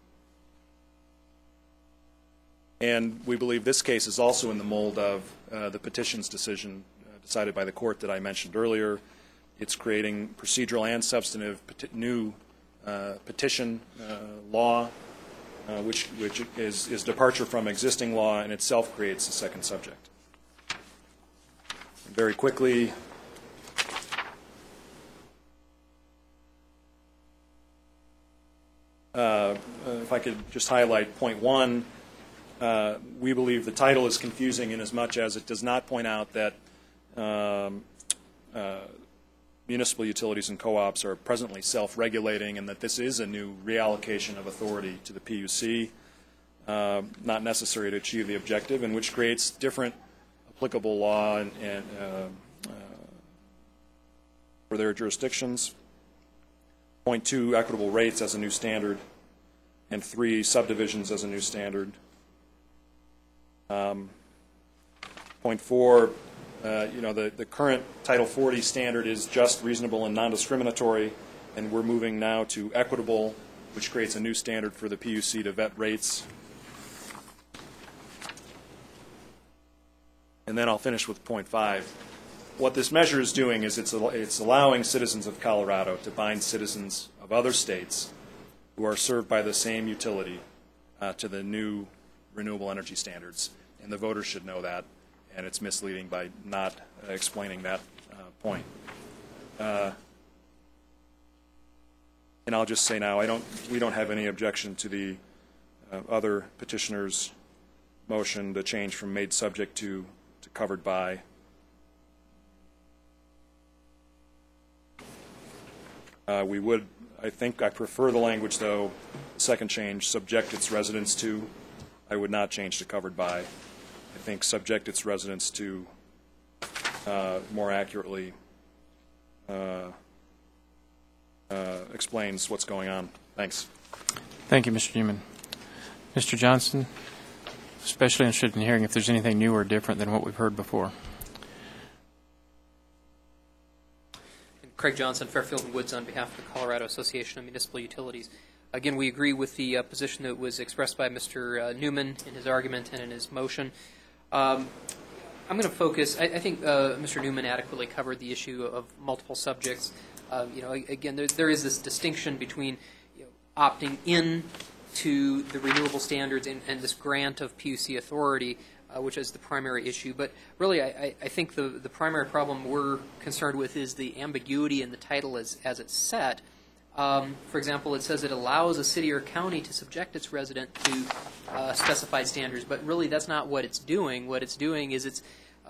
And we believe this case is also in the mold of the petitions decision decided by the court that I mentioned earlier. It's creating procedural and substantive new petition law, which is departure from existing law and itself creates a second subject. Very quickly, if I could just highlight point 1, we believe the title is confusing in as much as it does not point out that municipal utilities and co-ops are presently self-regulating and that this is a new reallocation of authority to the PUC, not necessary to achieve the objective, and which creates different applicable law and for their jurisdictions. Point 2, equitable rates as a new standard, and 3, subdivisions as a new standard. Point 4, the current Title 40 standard is just, reasonable, and non-discriminatory, and we're moving now to equitable, which creates a new standard for the PUC to vet rates. And then I'll finish with point 5. What this measure is doing is it's allowing citizens of Colorado to bind citizens of other states who are served by the same utility to the new renewable energy standards. And the voters should know that, and it's misleading by not explaining that point. And I'll just say now, we don't have any objection to the other petitioner's motion to change from made subject to covered by. We would, I prefer the language, though, second change, subject its residents to. I would not change to covered by. I think subject its residents to more accurately explains what's going on. Thanks. Thank you, Mr. Newman. Mr. Johnston, especially interested in hearing if there's anything new or different than what we've heard before. Craig Johnson, Fairfield and Woods, on behalf of the Colorado Association of Municipal Utilities. Again, we agree with the position that was expressed by Mr. Newman in his argument and in his motion. I'm going to focus. I think Mr. Newman adequately covered the issue of multiple subjects. Again, there is this distinction between opting in to the renewable standards and this grant of PUC authority, which is the primary issue. But really, I think the primary problem we're concerned with is the ambiguity in the title as it's set. For example, it says it allows a city or county to subject its resident to specified standards, but really that's not what it's doing. What it's doing is it's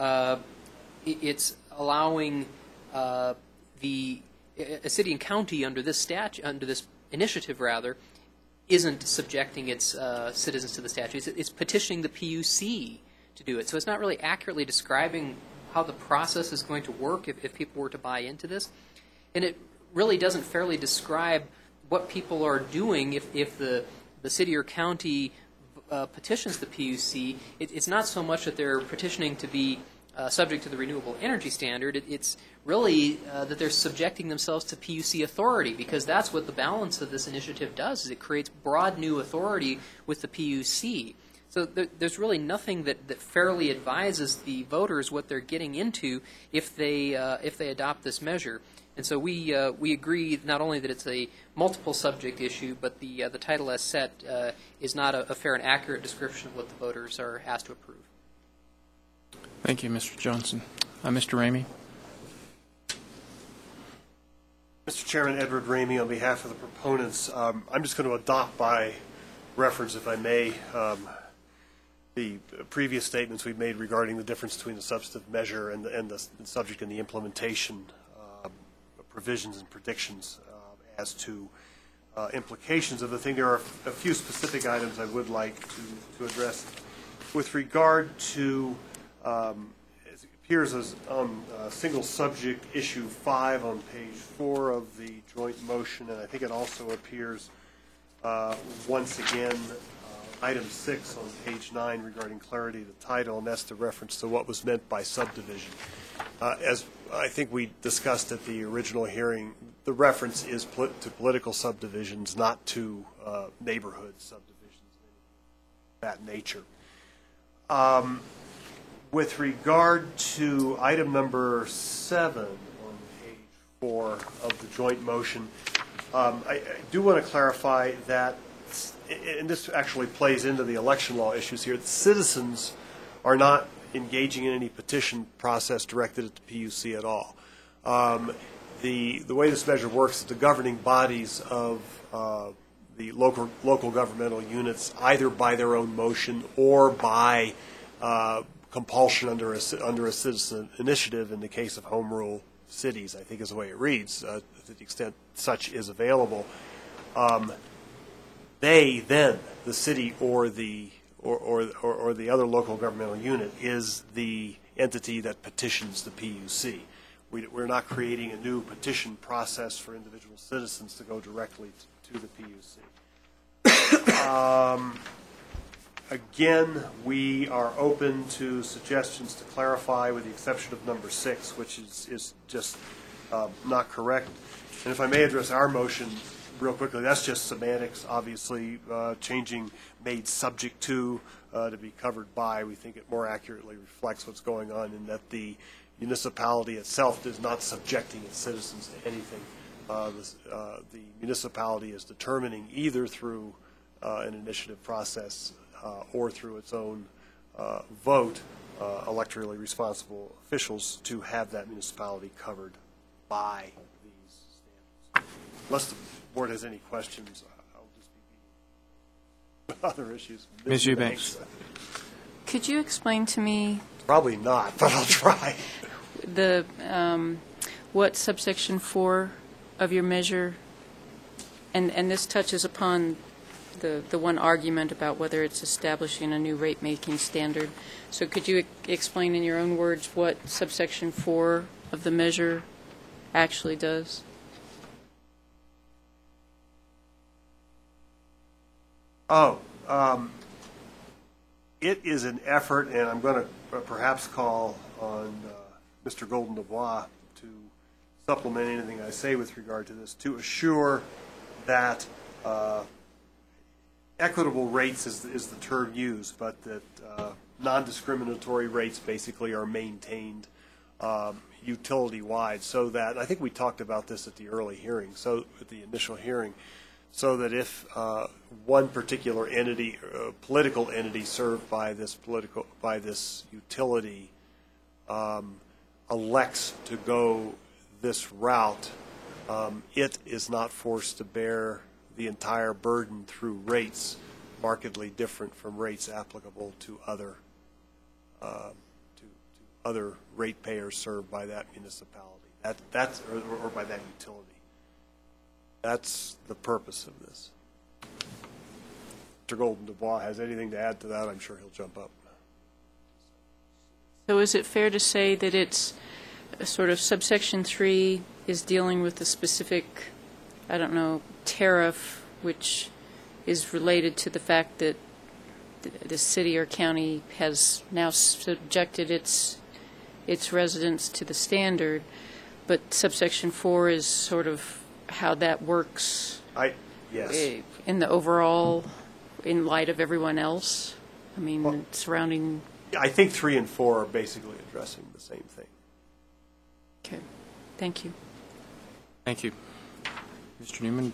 allowing a city and county under this initiative isn't subjecting its citizens to the statute. It's petitioning the PUC to do it. So it's not really accurately describing how the process is going to work if people were to buy into this, and it really doesn't fairly describe what people are doing if the city or county petitions the PUC. It's not so much that they're petitioning to be subject to the renewable energy standard. It's really that they're subjecting themselves to PUC authority, because that's what the balance of this initiative does, is it creates broad new authority with the PUC. So there's really nothing that fairly advises the voters what they're getting into if they adopt this measure. And so we agree not only that it's a multiple subject issue, but the title as set is not a fair and accurate description of what the voters are asked to approve. Thank you, Mr. Johnson. Mr. Ramey? Mr. Chairman, Edward Ramey on behalf of the proponents. I'm just going to adopt by reference, if I may, the previous statements we've made regarding the difference between the substantive measure and the subject and the implementation provisions and predictions as to implications of the thing. There are a few specific items I would like to address. With regard to, it appears as on single subject issue 5 on page 4 of the joint motion, and I think it also appears once again item 6 on page 9 regarding clarity of the title, and that's the reference to what was meant by subdivision. As I think we discussed at the original hearing, the reference is to political subdivisions, not to neighborhood subdivisions of that nature. With regard to item number 7 on page 4 of the joint motion, I do want to clarify that, and this actually plays into the election law issues here, citizens are not engaging in any petition process directed at the PUC at all. The way this measure works is the governing bodies of the local governmental units, either by their own motion or by compulsion under a citizen initiative, in the case of home rule cities, I think is the way it reads, to the extent such is available. They then, the city or the other local governmental unit, is the entity that petitions the PUC. We're not creating a new petition process for individual citizens to go directly to the PUC. Again, we are open to suggestions to clarify, with the exception of number 6, which is just not correct. And if I may address our motion real quickly, that's just semantics, obviously, changing made subject to be covered by. We think it more accurately reflects what's going on, in that the municipality itself is not subjecting its citizens to anything. The municipality is determining, either through an initiative process or through its own vote, electorally responsible officials, to have that municipality covered by these standards. Unless the board has any questions, I'll just be with other issues. Ms. Eubanks. Could you explain to me Probably not, but I'll try. What subsection 4 of your measure, and this touches upon the one argument about whether it's establishing a new rate-making standard. So could you explain in your own words what subsection 4 of the measure actually does? It is an effort, and I'm going to perhaps call on Mr. Golden Dubois to supplement anything I say with regard to this, to assure that equitable rates is the term used, but that non-discriminatory rates basically are maintained utility-wide, so that, I think we talked about this at the early hearing, so at the initial hearing, so that if one particular entity, political entity served by this utility elects to go this route, it is not forced to bear the entire burden through rates markedly different from rates applicable to other other ratepayers served by that municipality. That's or by that utility. That's the purpose of this. Mr. Golden Dubois has anything to add to that, I'm sure he'll jump up. So is it fair to say that it's sort of subsection 3 is dealing with a specific, I don't know, tariff, which is related to the fact that the city or county has now subjected its residents to the standard, but subsection 4 is sort of how that works Yes. in the overall, in light of everyone else? I mean, surrounding... I think 3 and 4 are basically addressing the same thing. Okay, thank you. Thank you. Mr. Newman?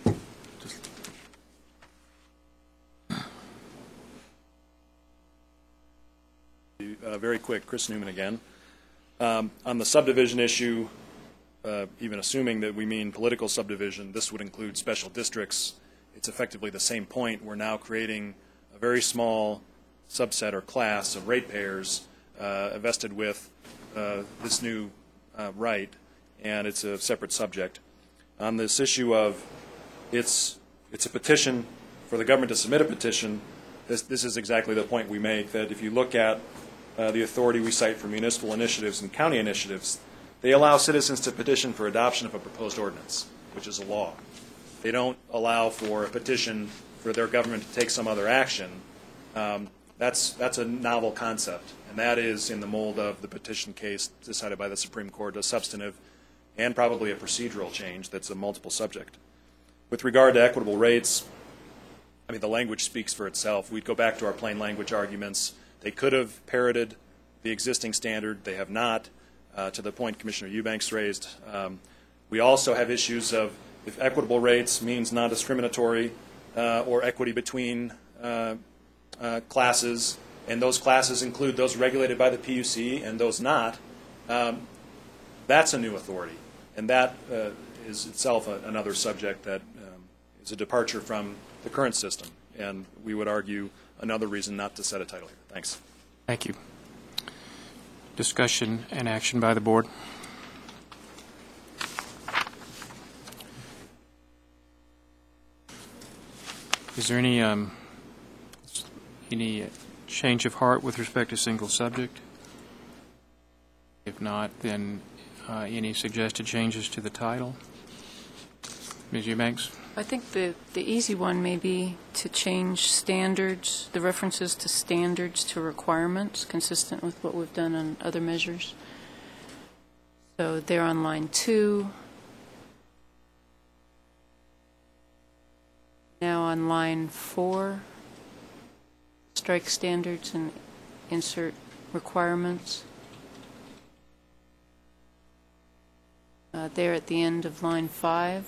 Very quick, Chris Newman again. On the subdivision issue, even assuming that we mean political subdivision, this would include special districts. It's effectively the same point. We're now creating a very small subset or class of ratepayers vested with this new right, and it's a separate subject. On this issue of it's a petition for the government to submit a petition, this is exactly the point we make, that if you look at the authority we cite for municipal initiatives and county initiatives, they allow citizens to petition for adoption of a proposed ordinance, which is a law. They don't allow for a petition for their government to take some other action. That's a novel concept, and that is in the mold of the petition case decided by the Supreme Court, a substantive and probably a procedural change that's a multiple subject. With regard to equitable rates, I mean, the language speaks for itself. We'd go back to our plain language arguments. They could have parroted the existing standard. They have not, to the point Commissioner Eubanks raised. We also have issues of if equitable rates means non-discriminatory or equity between classes, and those classes include those regulated by the PUC and those not, that's a new authority. And that is itself another subject that is a departure from the current system. And we would argue another reason not to set a title here. Thanks. Thank you. Discussion and action by the board. Is there any change of heart with respect to single subject? If not, then any suggested changes to the title? Ms. Eubanks? I think the easy one may be to change standards, the references to standards to requirements, consistent with what we've done on other measures. So they're on line 2. Now on line 4, strike standards and insert requirements. There at the end of line 5.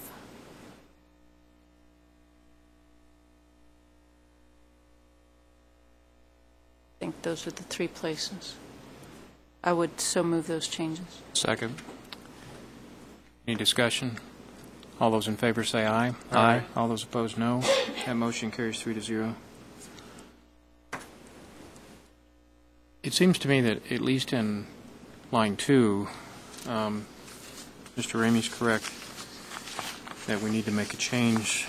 I think those are the 3 places. I would so move those changes. Second. Any discussion? All those in favor say aye. Aye. All those opposed, no. That motion carries 3-0. It seems to me that at least in line 2, Mr. Ramey's correct that we need to make a change.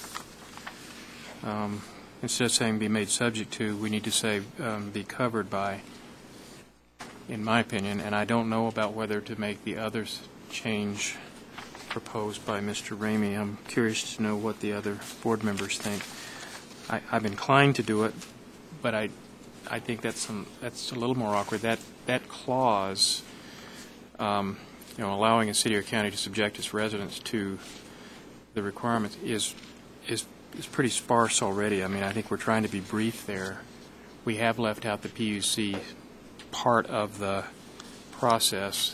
Instead of saying be made subject to, we need to say be covered by, in my opinion, and I don't know about whether to make the other change proposed by Mr. Ramey. I'm curious to know what the other board members think. I'm inclined to do it, but I think that's a little more awkward. That clause, allowing a city or county to subject its residents to the requirements is pretty sparse already. I mean, I think we're trying to be brief there we have left out the PUC part of the process,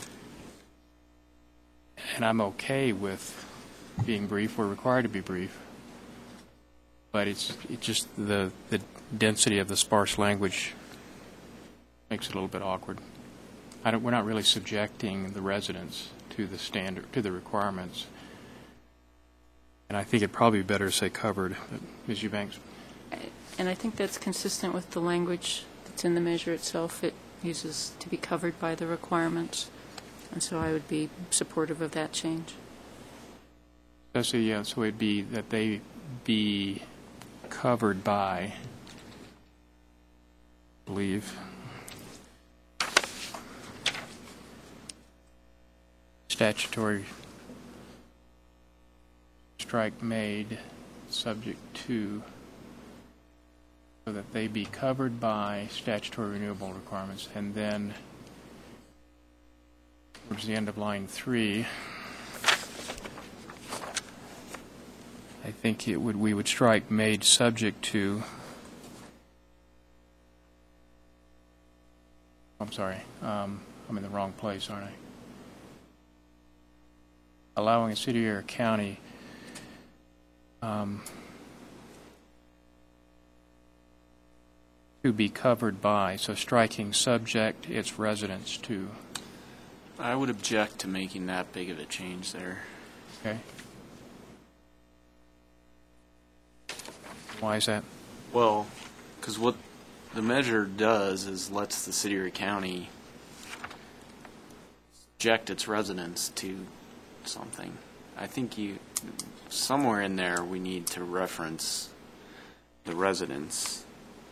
and I'm okay with being brief. We're required to be brief, but it's just the density of the sparse language makes it a little bit awkward. We're not really subjecting the residents to the standard, to the requirements. And I think it'd probably be better to say covered. But Ms. Eubanks? And I think that's consistent with the language that's in the measure itself. It uses to be covered by the requirements. And so I would be supportive of that change. So it'd be that they be covered by, I believe, statutory strike made subject to, so that they be covered by statutory renewable requirements. And then towards the end of line 3, I think we would strike made subject to, I'm sorry, I'm in the wrong place, aren't I? Allowing a city or a county to be covered by, so striking subject its residents to. I would object to making that big of a change there. Okay. Why is that? Well, because what the measure does is lets the city or county subject its residents to something. I think somewhere in there we need to reference the residents.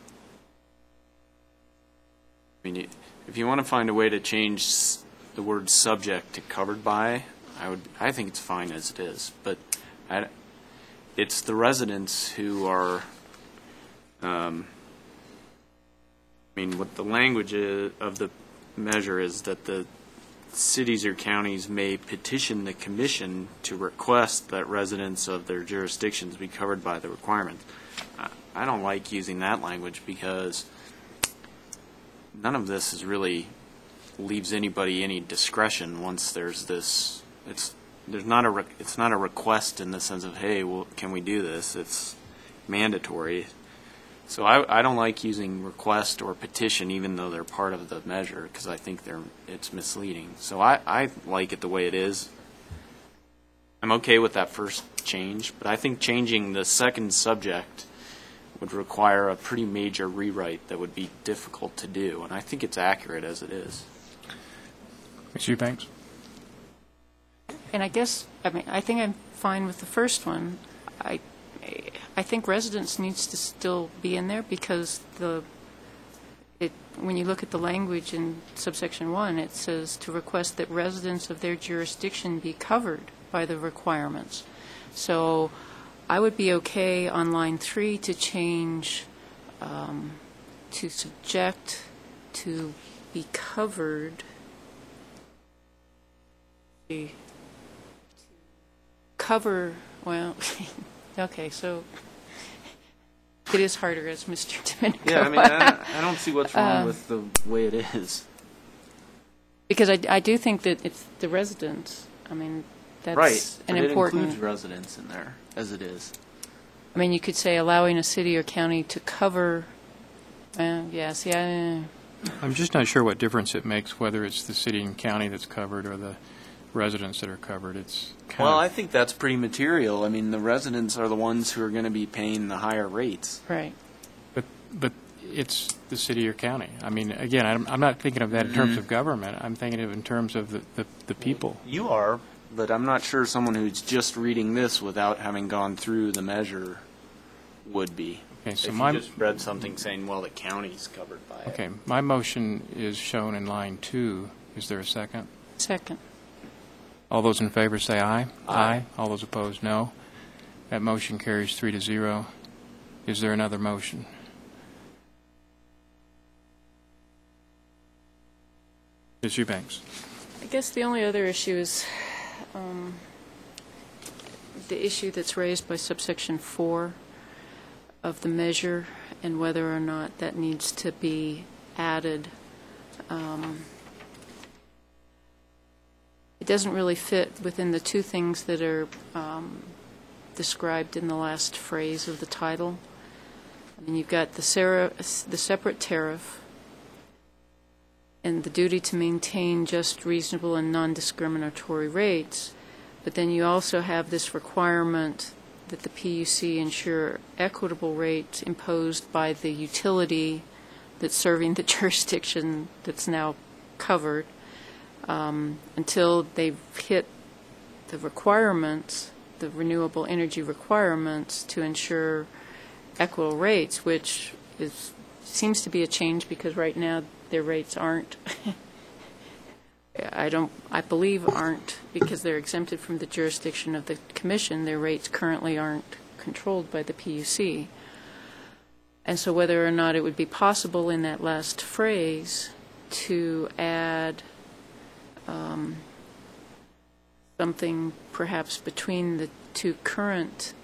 I mean, if you want to find a way to change the word subject to covered by, I think it's fine as it is. But it's the residents who are, I mean, what the language of the measure is that the cities or counties may petition the commission to request that residents of their jurisdictions be covered by the requirements. I don't like using that language because none of this is really leaves anybody any discretion once there's this. It's not a request in the sense of, hey, well, can we do this? It's mandatory. So I don't like using request or petition, even though they're part of the measure, because I think it's misleading. So I like it the way it is. I'm okay with that first change, but I think changing the second subject would require a pretty major rewrite that would be difficult to do, and I think it's accurate as it is. Ms. Eubanks? And I think I'm fine with the first one. I think residents needs to still be in there because when you look at the language in subsection 1, it says to request that residents of their jurisdiction be covered by the requirements. So I would be okay on line 3 to change to subject to be covered. Cover, well, okay, so it is harder, as Mr. Domenico. Yeah, I mean, I don't see what's wrong with the way it is. Because I do think that it's the residents. I mean, that's Right, an but important. it includes residents in there, as it is. I mean, you could say allowing a city or county to cover. Yeah, see, I'm just not sure what difference it makes whether it's the city and county that's covered or the residents that are covered. It's kind Well, of, I think that's pretty material. I mean, the residents are the ones who are going to be paying the higher rates. right. but it's the city or county. I mean, again, I'm not thinking of that in terms of government. I'm thinking of it in terms of the people. You are, but I'm not sure someone who's just reading this without having gone through the measure would be. Okay, so if you just read something saying, well, the county's covered by it. Okay, my motion is shown in line 2. Is there a second? Second. All those in favor say aye. Aye. All those opposed, no. That motion carries 3-0. Is there another motion? Ms. Eubanks. I guess the only other issue is the issue that's raised by subsection 4 of the measure, and whether or not that needs to be added. It doesn't really fit within the two things that are described in the last phrase of the title. I mean, you've got the separate tariff and the duty to maintain just, reasonable, and non-discriminatory rates, but then you also have this requirement that the PUC ensure equitable rates imposed by the utility that's serving the jurisdiction that's now covered until they've hit the requirements, the renewable energy requirements to ensure equitable rates, which seems to be a change because right now their rates aren't, I believe aren't, because they're exempted from the jurisdiction of the Commission. Their rates currently aren't controlled by the PUC. And so whether or not it would be possible in that last phrase to add something perhaps between the two current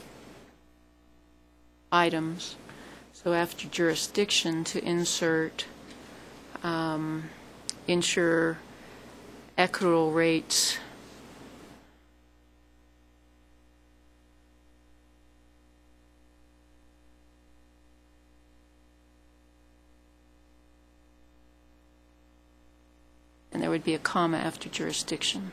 items. So after jurisdiction, to insert ensure equitable rates and there would be a comma after jurisdiction.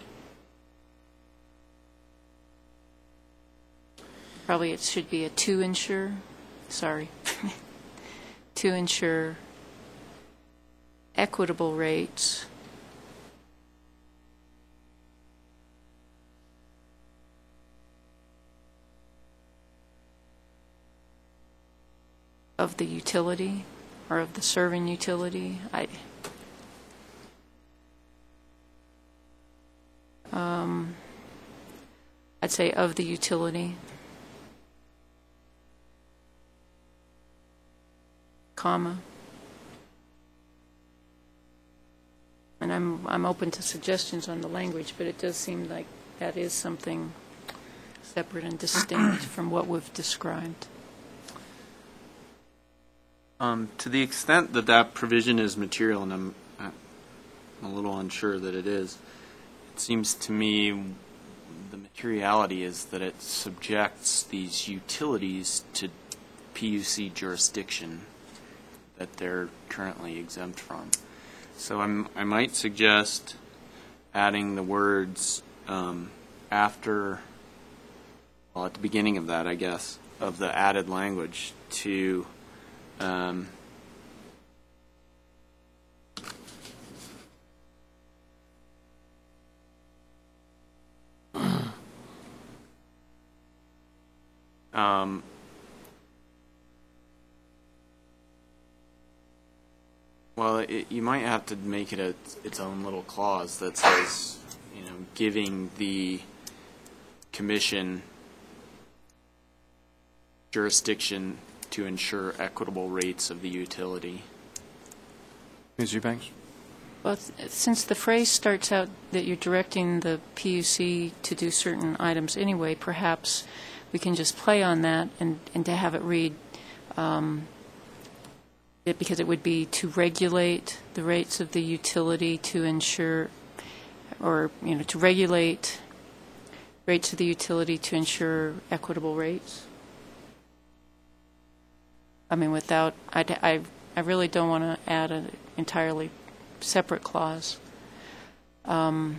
Probably it should be a to ensure, sorry, to ensure equitable rates of the utility or of the serving utility. I'd say of the utility, comma, and I'm open to suggestions on the language, but it does seem like that is something separate and distinct from what we've described. To the extent that that provision is material, and I'm a little unsure that it is, it seems to me the materiality is that it subjects these utilities to PUC jurisdiction that they're currently exempt from. So I might suggest adding the words after, well, at the beginning of that, I guess, of the added language to well, you might have to make it its own little clause that says, giving the Commission jurisdiction to ensure equitable rates of the utility. Ms. Eubanks? Well, since the phrase starts out that you're directing the PUC to do certain items anyway, perhaps we can just play on that and to have it read, because it would be to regulate the rates of the utility to ensure, or, to regulate rates of the utility to ensure equitable rates. I mean, without, I really don't want to add an entirely separate clause. So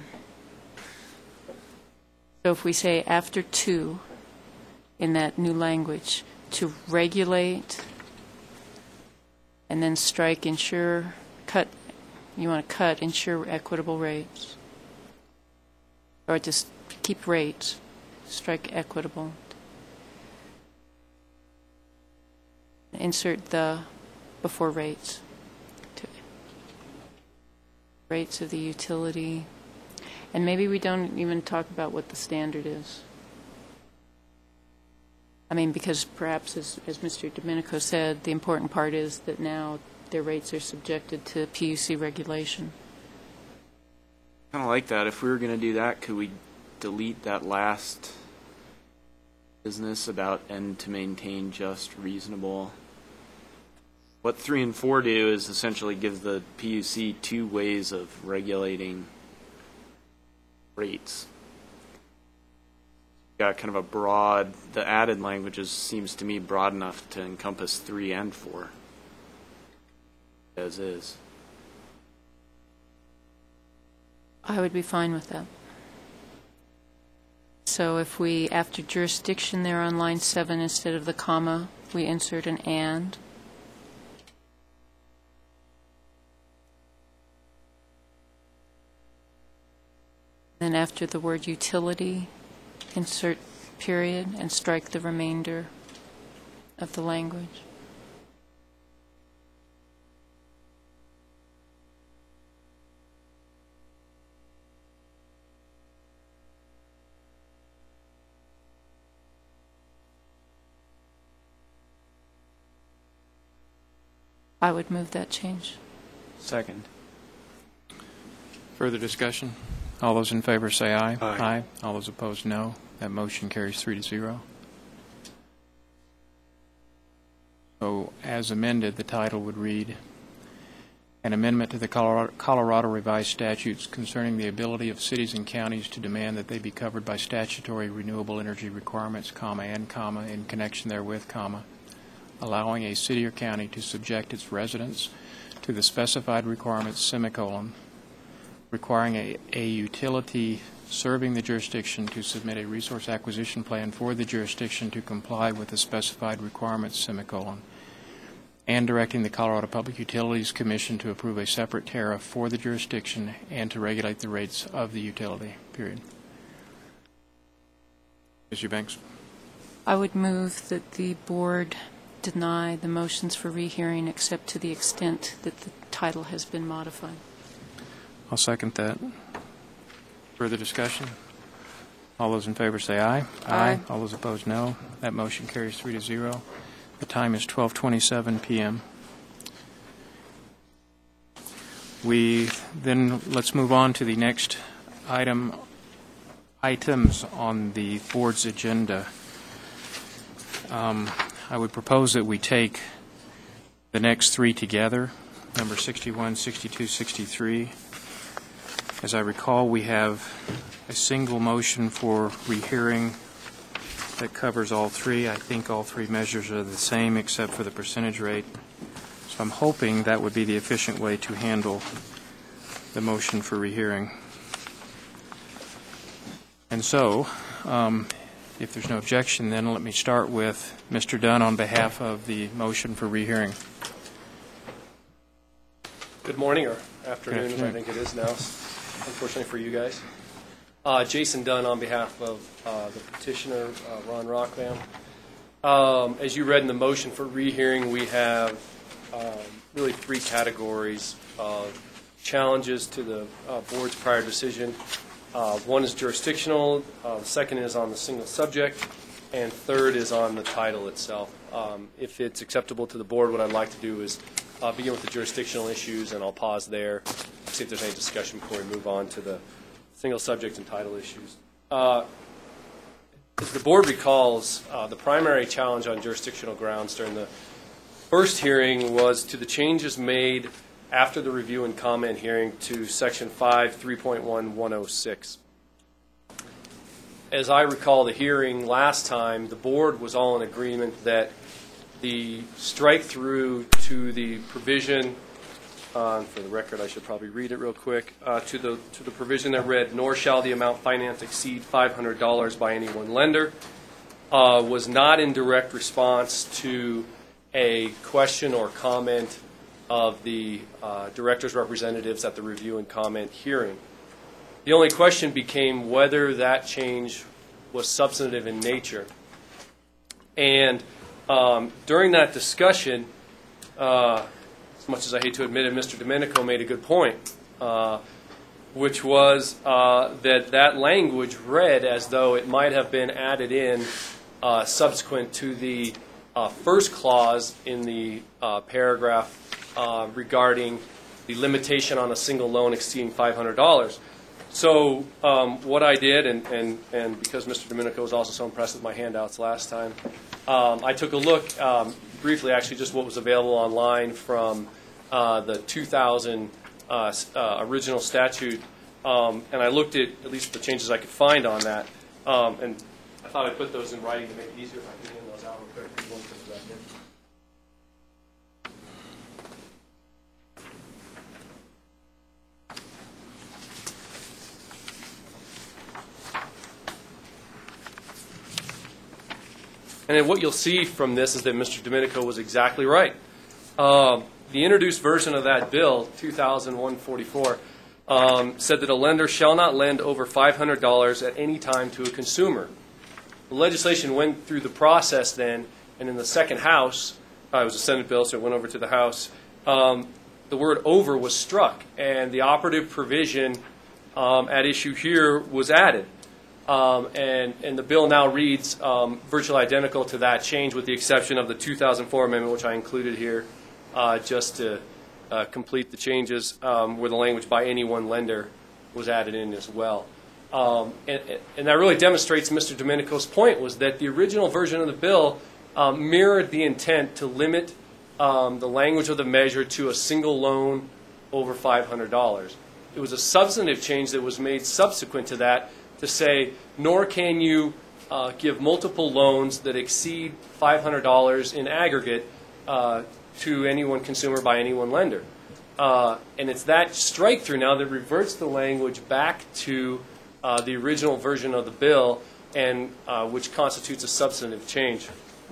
if we say after to, in that new language, to regulate, and then strike ensure, cut, you want to cut ensure equitable rates. Or just keep rates, strike equitable. Insert the before rates. Rates of the utility. And maybe we don't even talk about what the standard is. I mean, because perhaps, as Mr. Domenico said, the important part is that now their rates are subjected to PUC regulation. Kind of like that. If we were going to do that, could we delete that last business about and to maintain just, reasonable, What 3 and 4 do is essentially give the PUC two ways of regulating rates. Got kind of a broad, the added languages seems to me broad enough to encompass 3 and 4, as is. I would be fine with that. So if we, after jurisdiction there on line 7, instead of the comma, we insert an and. Then after the word utility, insert period and strike the remainder of the language. I would move that change. Second. Further discussion? All those in favor say aye. Aye. All those opposed, no. That motion carries 3-0. So, as amended, the title would read, an amendment to the Colorado Revised Statutes concerning the ability of cities and counties to demand that they be covered by statutory renewable energy requirements, comma, and comma, in connection therewith, comma, allowing a city or county to subject its residents to the specified requirements, semicolon, requiring a utility serving the jurisdiction to submit a resource acquisition plan for the jurisdiction to comply with the specified requirements, semicolon, and directing the Colorado Public Utilities Commission to approve a separate tariff for the jurisdiction and to regulate the rates of the utility, period. Ms. Eubanks. I would move that the board deny the motions for rehearing except to the extent that the title has been modified. I'll second that. Further discussion? All those in favor say aye. Aye. All those opposed, no. That motion carries 3-0. The time is 12:27 p.m. Let's move on to the next items on the board's agenda. I would propose that we take the next 3 together, number 61, 62, 63. As I recall, we have a single motion for rehearing that covers all 3. I think all 3 measures are the same except for the percentage rate. So I'm hoping that would be the efficient way to handle the motion for rehearing. And so, if there's no objection, then let me start with Mr. Dunn on behalf of the motion for rehearing. Good morning, or afternoon, Good as I afternoon. think it is now, unfortunately for you guys. Jason Dunn on behalf of the petitioner, Ron Rockvam. As you read in the motion for rehearing, we have really 3 categories of challenges to the board's prior decision. One is jurisdictional, the second is on the single subject, and third is on the title itself. If it's acceptable to the board, what I'd like to do is begin with the jurisdictional issues, and I'll pause there, see if there's any discussion before we move on to the single subject and title issues. As the board recalls, the primary challenge on jurisdictional grounds during the first hearing was to the changes made after the review and comment hearing to Section 5, 3.1106. As I recall the hearing last time, the board was all in agreement that the strike through to the provision, for the record I should probably read it real quick, to the provision that read, nor shall the amount financed exceed $500 by any one lender, was not in direct response to a question or comment of the director's representatives at the review and comment hearing. The only question became whether that change was substantive in nature. And during that discussion, as much as I hate to admit it, Mr. Domenico made a good point, which was that language read as though it might have been added in subsequent to the first clause in the paragraph regarding the limitation on a single loan exceeding $500. So what I did, and because Mr. Domenico was also so impressed with my handouts last time, I took a look briefly, actually, just what was available online from the 2000 original statute, and I looked at least the changes I could find on that, and I thought I'd put those in writing to make it easier if I can hand those out real quick. One comes back in. And then what you'll see from this is that Mr. Domenico was exactly right. The introduced version of that bill, 2001-44, said that a lender shall not lend over $500 at any time to a consumer. The legislation went through the process then, and in the second House, it was a Senate bill, so it went over to the House, the word over was struck, and the operative provision at issue here was added. And the bill now reads virtually identical to that change, with the exception of the 2004 amendment, which I included here just to complete the changes, where the language by any one lender was added in as well. And that really demonstrates Mr. Domenico's point, was that the original version of the bill mirrored the intent to limit the language of the measure to a single loan over $500. It was a substantive change that was made subsequent to that, to say, nor can you give multiple loans that exceed $500 in aggregate to any one consumer by any one lender. And it's that strike-through now that reverts the language back to the original version of the bill, and which constitutes a substantive change.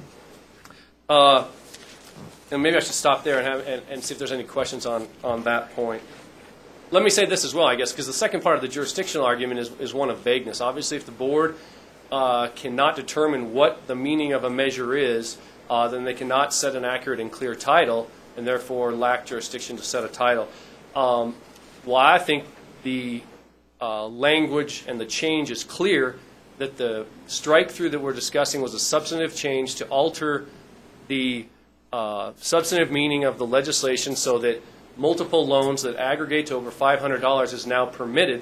And maybe I should stop there and see if there's any questions on that point. Let me say this as well, I guess, because the second part of the jurisdictional argument is one of vagueness. Obviously, if the board cannot determine what the meaning of a measure is, then they cannot set an accurate and clear title, and therefore lack jurisdiction to set a title. While I think the language and the change is clear, that the strike-through that we're discussing was a substantive change to alter the substantive meaning of the legislation so that multiple loans that aggregate to over $500 is now permitted.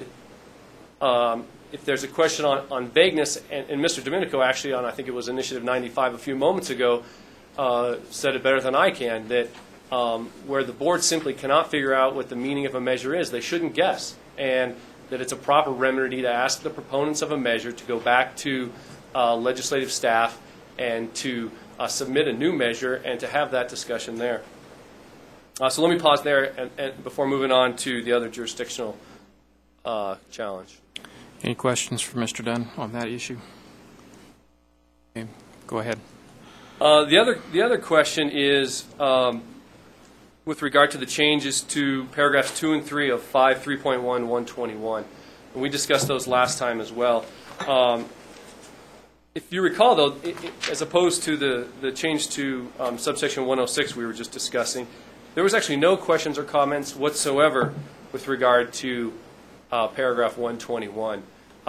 If there's a question on vagueness, and Mr. Domenico actually on, I think it was Initiative 95 a few moments ago, said it better than I can, that where the board simply cannot figure out what the meaning of a measure is, they shouldn't guess, and that it's a proper remedy to ask the proponents of a measure to go back to legislative staff and to submit a new measure and to have that discussion there. So let me pause there and before moving on to the other jurisdictional challenge. Any questions for Mr. Dunn on that issue? Okay, go ahead. The other question is with regard to the changes to paragraphs 2 and 3 of 5.3.1.121. And we discussed those last time as well. If you recall, though, as opposed to the change to subsection 106 we were just discussing, there was actually no questions or comments whatsoever with regard to paragraph 121.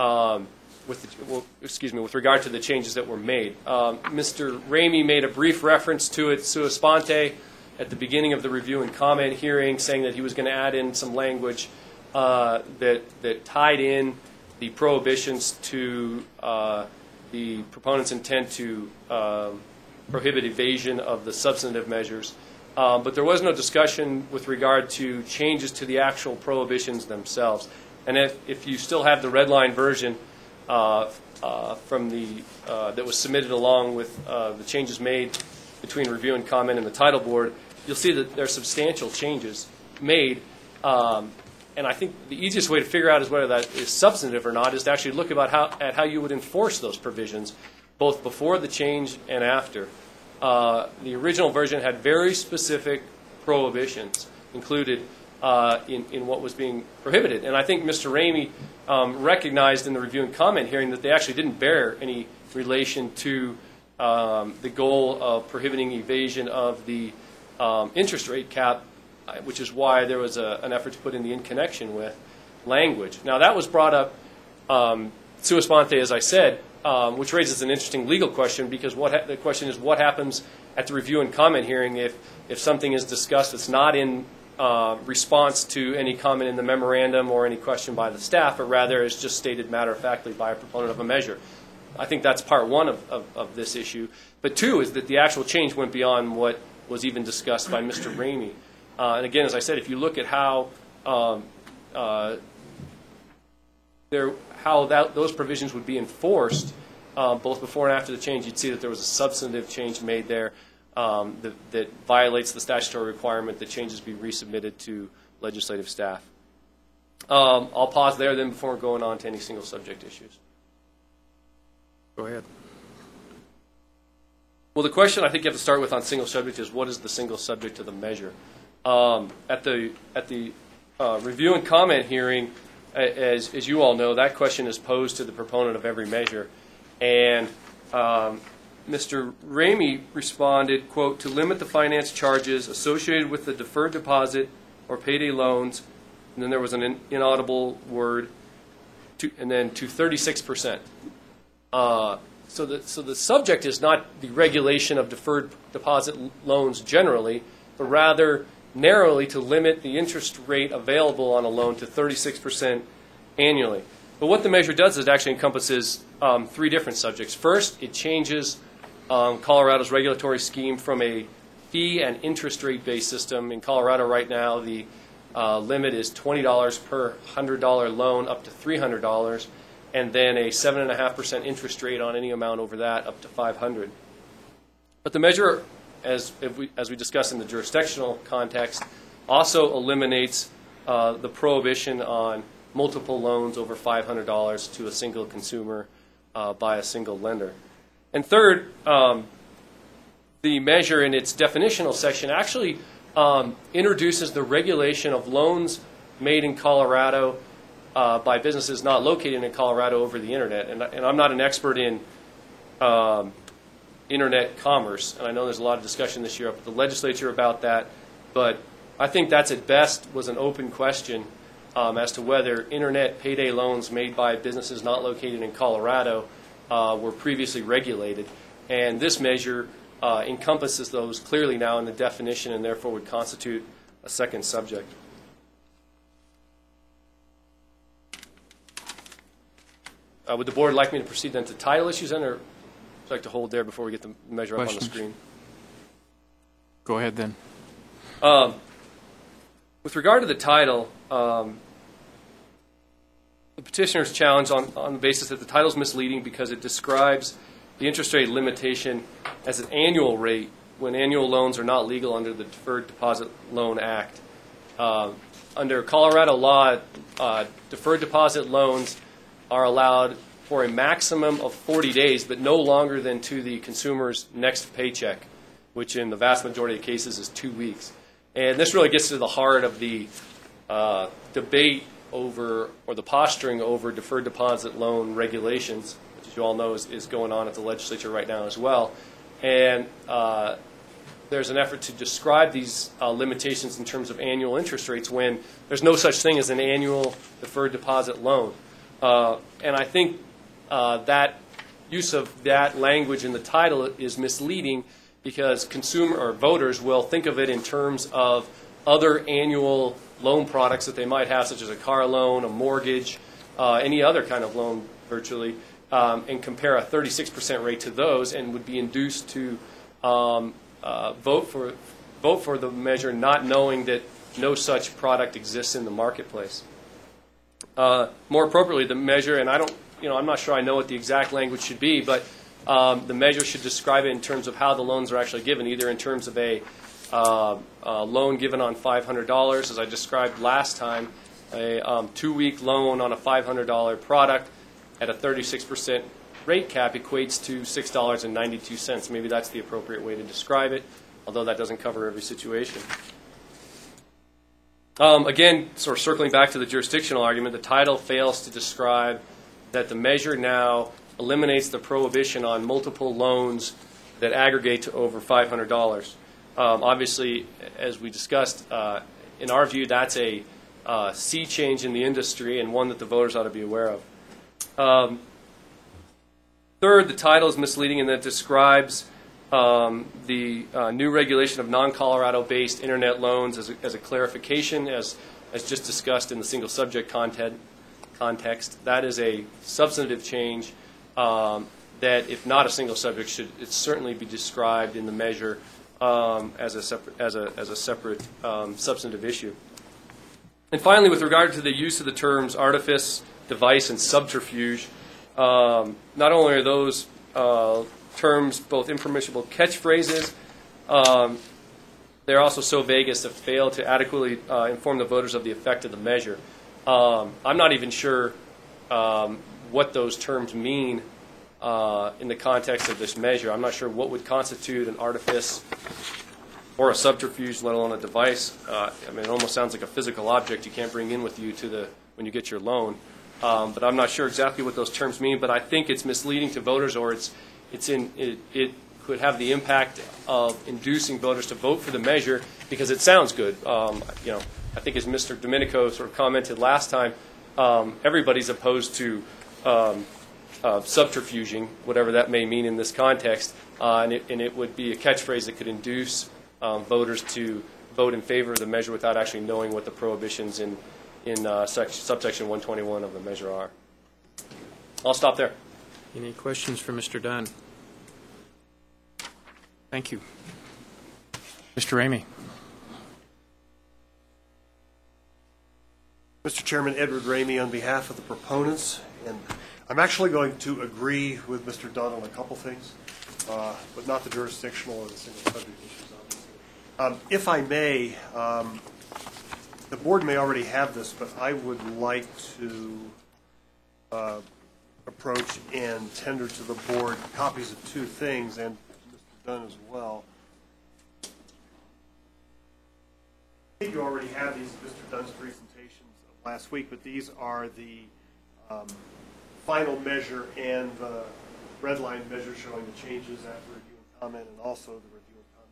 With regard to the changes that were made. Mr. Ramey made a brief reference to it sua sponte at the beginning of the review and comment hearing, saying that he was going to add in some language that tied in the prohibitions to the proponent's intent to prohibit evasion of the substantive measures. But there was no discussion with regard to changes to the actual prohibitions themselves. And if you still have the red line version from the that was submitted along with the changes made between review and comment and the title board, you'll see that there are substantial changes made. And I think the easiest way to figure out is whether that is substantive or not is to actually look at how you would enforce those provisions, both before the change and after. The original version had very specific prohibitions included in what was being prohibited. And I think Mr. Ramey recognized in the review and comment hearing that they actually didn't bear any relation to the goal of prohibiting evasion of the interest rate cap, which is why there was an effort to put in the in connection with language. Now, that was brought up sua sponte, as I said, which raises an interesting legal question, because the question is what happens at the review and comment hearing if something is discussed that's not in response to any comment in the memorandum or any question by the staff, but rather is just stated matter-of-factly by a proponent of a measure. I think that's part one of this issue. But two is that the actual change went beyond what was even discussed by Mr. Ramey. And again, as I said, if you look at how those provisions would be enforced, both before and after the change, you'd see that there was a substantive change made there that violates the statutory requirement that changes be resubmitted to legislative staff. I'll pause there then before going on to any single subject issues. Go ahead. Well, the question I think you have to start with on single subject is what is the single subject of the measure? At the review and comment hearing, as you all know, that question is posed to the proponent of every measure. And Mr. Ramey responded, quote, to limit the finance charges associated with the deferred deposit or payday loans, and then there was an inaudible word, and then to 36%. So the subject is not the regulation of deferred deposit loans generally, but rather narrowly to limit the interest rate available on a loan to 36% annually. But what the measure does is it actually encompasses three different subjects. First, it changes Colorado's regulatory scheme from a fee and interest rate-based system. In Colorado right now, the limit is $20 per $100 loan up to $300, and then a 7.5% interest rate on any amount over that up to $500. But the measure, as we discussed in the jurisdictional context, also eliminates the prohibition on multiple loans over $500 to a single consumer by a single lender. And third, the measure in its definitional section actually introduces the regulation of loans made in Colorado by businesses not located in Colorado over the internet. And I'm not an expert in internet commerce, and I know there's a lot of discussion this year up at the legislature about that, but I think that's at best was an open question as to whether internet payday loans made by businesses not located in Colorado were previously regulated. And this measure encompasses those clearly now in the definition and therefore would constitute a second subject. Would the board like me to proceed then to title issues then, or would you like to hold there before we get the measure up on the Questions? screen? Go ahead then. With regard to the title, the petitioner's challenge on the basis that the title is misleading because it describes the interest rate limitation as an annual rate when annual loans are not legal under the Deferred Deposit Loan Act. Under Colorado law, deferred deposit loans are allowed for a maximum of 40 days, but no longer than to the consumer's next paycheck, which in the vast majority of cases is 2 weeks. And this really gets to the heart of the debate over, or the posturing over, deferred deposit loan regulations, which, as you all know, is going on at the legislature right now as well. And there's an effort to describe these limitations in terms of annual interest rates when there's no such thing as an annual deferred deposit loan. And I think that use of that language in the title is misleading because consumer or voters will think of it in terms of other annual loan products that they might have, such as a car loan, a mortgage, any other kind of loan virtually, and compare a 36% rate to those and would be induced to vote for the measure not knowing that no such product exists in the marketplace. More appropriately, the measure, and I'm not sure I know what the exact language should be, but the measure should describe it in terms of how the loans are actually given, either in terms of a loan given on $500, as I described last time, a 2-week loan on a $500 product at a 36% rate cap equates to $6.92. Maybe that's the appropriate way to describe it, although that doesn't cover every situation. Again, sort of circling back to the jurisdictional argument, the title fails to describe that the measure now eliminates the prohibition on multiple loans that aggregate to over $500. Obviously, as we discussed, in our view, that's a sea change in the industry and one that the voters ought to be aware of. Third, the title is misleading in that it describes the new regulation of non-Colorado-based internet loans as a clarification, as just discussed in the single subject context. That is a substantive change that if not a single subject, should it certainly be described in the measure as a separate substantive issue. And finally, with regard to the use of the terms artifice, device, and subterfuge, not only are those terms both impermissible catchphrases, they're also so vague as to fail to adequately inform the voters of the effect of the measure. I'm not even sure what those terms mean in the context of this measure. I'm not sure what would constitute an artifice or a subterfuge, let alone a device. I mean, it almost sounds like a physical object you can't bring in with you when you get your loan. But I'm not sure exactly what those terms mean. But I think it's misleading to voters, or it could have the impact of inducing voters to vote for the measure because it sounds good. I think as Mr. Domenico sort of commented last time, everybody's opposed to subterfuging, whatever that may mean in this context, and it would be a catchphrase that could induce voters to vote in favor of the measure without actually knowing what the prohibitions in subsection 121 of the measure are. I'll stop there. Any questions for Mr. Dunn? Thank you. Mr. Ramey. Mr. Chairman, Edward Ramey on behalf of the proponents, and I'm actually going to agree with Mr. Dunn on a couple things, but not the jurisdictional or the single subject issues, obviously. If I may, the board may already have this, but I would like to approach and tender to the board copies of two things, and Mr. Dunn as well. I think you already have these in Mr. Dunn's presentations of last week, but these are the final measure and the red line measure showing the changes after review and comment, and also the review and comment.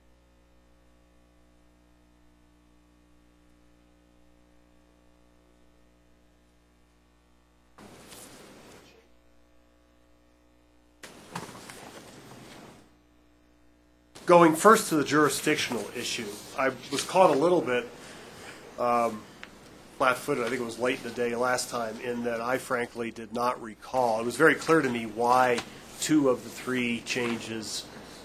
Going first to the jurisdictional issue, I was caught a little bit flat-footed. I think it was late in the day last time, in that I frankly did not recall. It was very clear to me why two of the three changes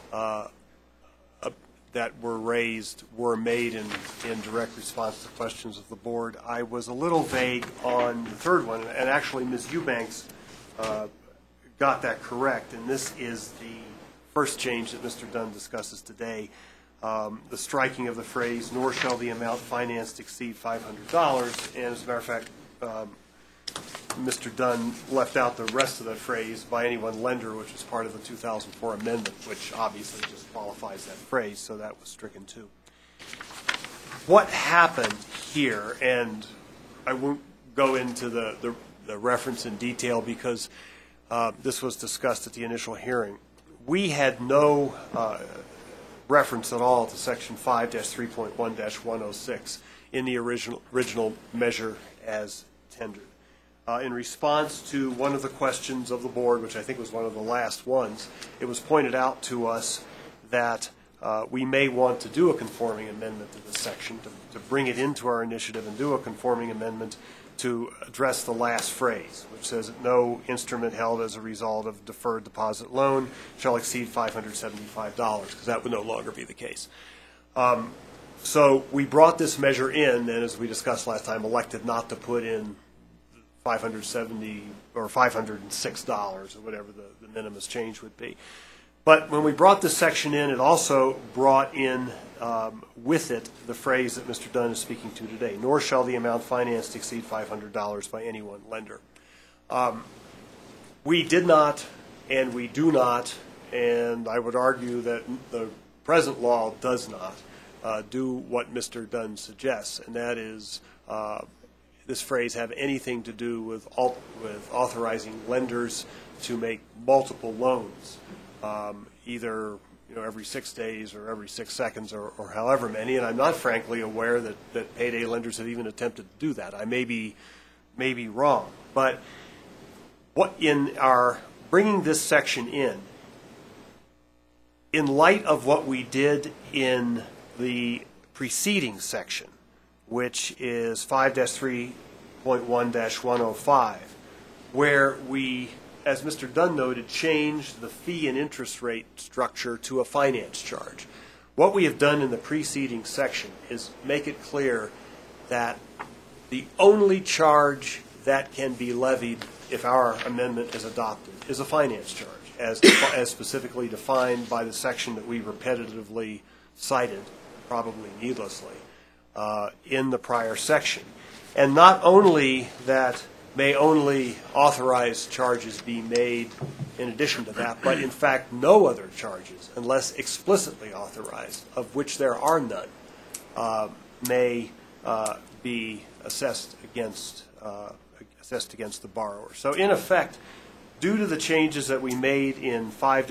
that were raised were made in direct response to questions of the board. I was a little vague on the third one, and actually Ms. Eubanks got that correct, and this is the first change that Mr. Dunn discusses today, the striking of the phrase, nor shall the amount financed exceed $500. And as a matter of fact, Mr. Dunn left out the rest of the phrase, by any one lender, which is part of the 2004 amendment, which obviously just qualifies that phrase, so that was stricken too. What happened here, and I won't go into the reference in detail because this was discussed at the initial hearing. We had no reference at all to Section 5-3.1-106 in the original measure as tendered. In response to one of the questions of the board, which I think was one of the last ones, it was pointed out to us that we may want to do a conforming amendment to this section, to bring it into our initiative and do a conforming amendment to address the last phrase, which says that no instrument held as a result of deferred deposit loan shall exceed $575, because that would no longer be the case. So we brought this measure in, and as we discussed last time, elected not to put in $570 or $506 or whatever the minimum change would be. But when we brought this section in, it also brought in with it the phrase that Mr. Dunn is speaking to today, nor shall the amount financed exceed $500 by any one lender. We did not, and we do not, and I would argue that the present law does not do what Mr. Dunn suggests, and that is this phrase have anything to do with authorizing lenders to make multiple loans, either every 6 days or every 6 seconds or however many. And I'm not frankly aware that payday lenders have even attempted to do that. I may be wrong. But what in our bringing this section in light of what we did in the preceding section, which is 5-3.1-105, where we as Mr. Dunn noted, change the fee and interest rate structure to a finance charge. What we have done in the preceding section is make it clear that the only charge that can be levied if our amendment is adopted is a finance charge, as specifically defined by the section that we repetitively cited, probably needlessly, in the prior section. And not only that may only authorized charges be made in addition to that, but in fact no other charges, unless explicitly authorized, of which there are none, may be assessed against the borrower. So in effect, due to the changes that we made in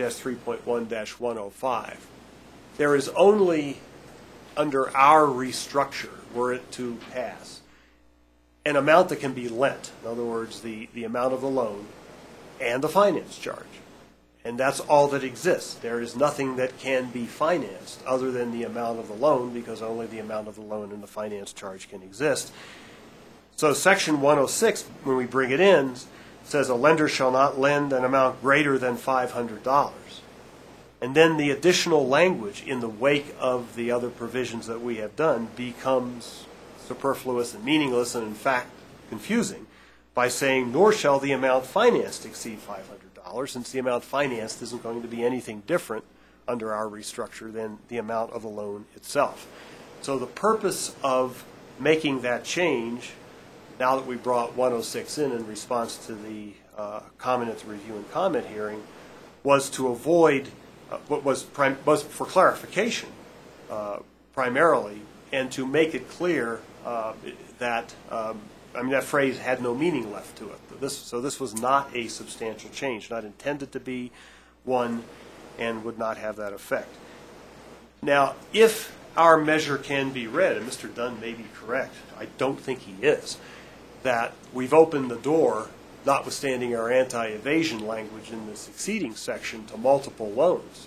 5-3.1-105, there is only, under our restructure, were it to pass, an amount that can be lent. In other words, the amount of the loan and the finance charge. And that's all that exists. There is nothing that can be financed other than the amount of the loan, because only the amount of the loan and the finance charge can exist. So Section 106, when we bring it in, says a lender shall not lend an amount greater than $500. And then the additional language in the wake of the other provisions that we have done becomes superfluous and meaningless, and in fact confusing, by saying, nor shall the amount financed exceed $500, since the amount financed isn't going to be anything different under our restructure than the amount of the loan itself. So the purpose of making that change, now that we brought 106 in response to the comment at the review and comment hearing, was to avoid, was for clarification primarily, and to make it clear that that phrase had no meaning left to it. So this was not a substantial change, not intended to be one, and would not have that effect. Now, if our measure can be read, and Mr. Dunn may be correct, I don't think he is, that we've opened the door, notwithstanding our anti-evasion language in the succeeding section, to multiple loans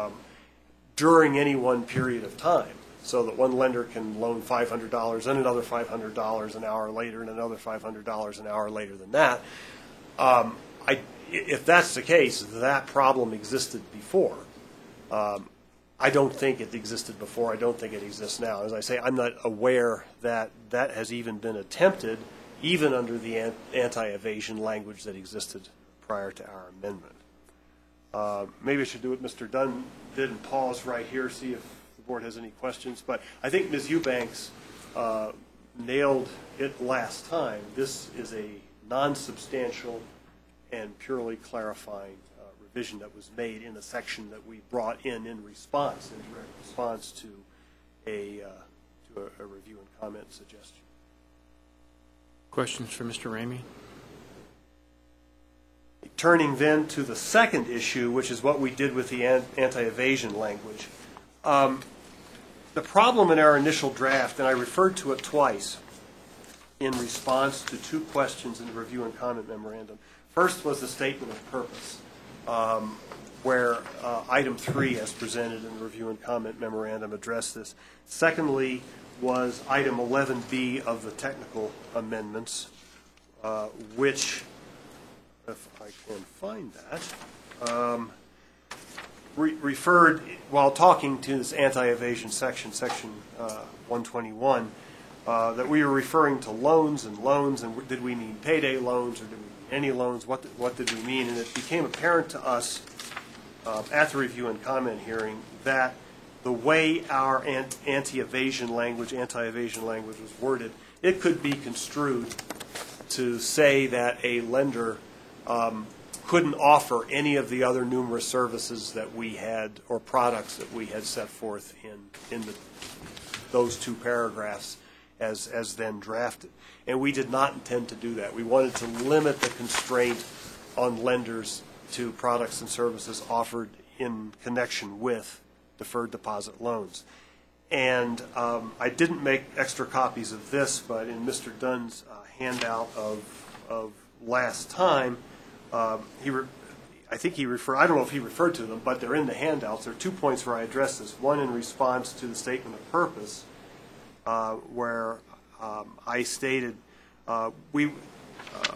during any one period of time, so that one lender can loan $500 and another $500 an hour later and another $500 an hour later than that. If that's the case, that problem existed before. I don't think it existed before. I don't think it exists now. As I say, I'm not aware that that has even been attempted, even under the anti-evasion language that existed prior to our amendment. Maybe I should do what Mr. Dunn did and pause right here, see if the board has any questions. But I think Ms. Eubanks nailed it last time. This is a non-substantial and purely clarifying revision that was made in the section that we brought in response, to a review and comment suggestion. Questions for Mr. Ramey? Turning then to the second issue, which is what we did with the anti-evasion language. The problem in our initial draft, and I referred to it twice in response to two questions in the review and comment memorandum. First was the statement of purpose, where item 3, as presented in the review and comment memorandum, addressed this. Secondly was item 11B of the technical amendments, which, if I can find that, referred, while talking to this anti-evasion section, section 121, that we were referring to loans, and did we mean payday loans, or did we mean any loans? What did we mean? And it became apparent to us at the review and comment hearing that the way our anti-evasion language was worded, it could be construed to say that a lender couldn't offer any of the other numerous services that we had, or products that we had set forth in those two paragraphs as then drafted. And we did not intend to do that. We wanted to limit the constraint on lenders to products and services offered in connection with deferred deposit loans. And I didn't make extra copies of this, but in Mr. Dunn's handout of last time, I think he referred, I don't know if he referred to them, but they're in the handouts. There are 2 points where I address this. One in response to the statement of purpose, where I stated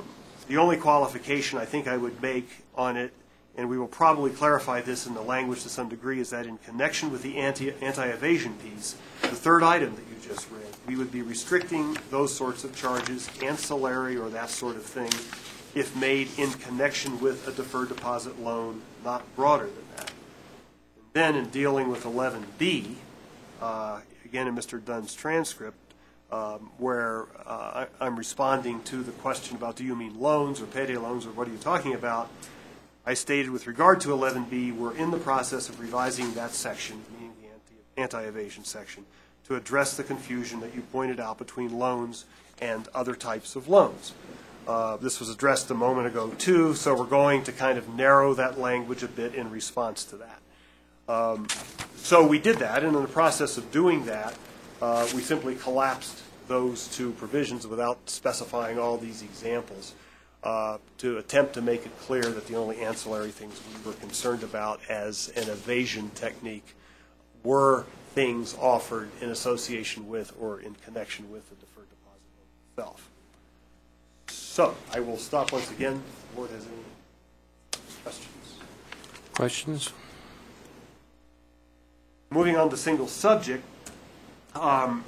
The only qualification I think I would make on it, and we will probably clarify this in the language to some degree, is that in connection with the anti-evasion piece, the third item that you just read, we would be restricting those sorts of charges, ancillary or that sort of thing, if made in connection with a deferred deposit loan, not broader than that. Then in dealing with 11B, again in Mr. Dunn's transcript, where I'm responding to the question about do you mean loans or payday loans or what are you talking about, I stated with regard to 11B, we're in the process of revising that section, meaning the anti-evasion section, to address the confusion that you pointed out between loans and other types of loans. This was addressed a moment ago, too, so we're going to kind of narrow that language a bit in response to that. So we did that, and in the process of doing that, we simply collapsed those two provisions without specifying all these examples to attempt to make it clear that the only ancillary things we were concerned about as an evasion technique were things offered in association with or in connection with the deferred deposit loan itself. So I will stop once again. If the board has any questions. Questions? Moving on to single subject, I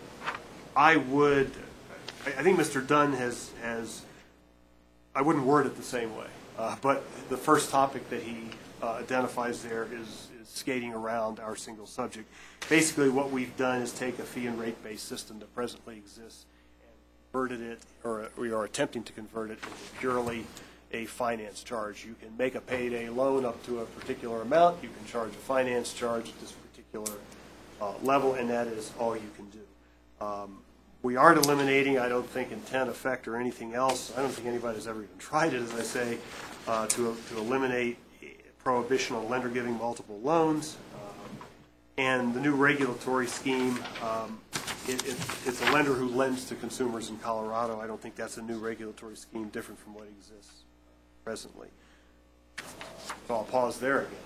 think Mr. Dunn has I wouldn't word it the same way, but the first topic that he identifies there is skating around our single subject. Basically what we've done is take a fee and rate-based system that presently exists and converted it, or we are attempting to convert it into purely a finance charge. You can make a payday loan up to a particular amount. You can charge a finance charge at this particular level, and that is all you can do. We aren't eliminating, I don't think, intent, effect, or anything else. I don't think anybody's ever even tried it, as I say, to eliminate prohibition on lender giving multiple loans. And the new regulatory scheme, it's a lender who lends to consumers in Colorado. I don't think that's a new regulatory scheme different from what exists presently. So I'll pause there again.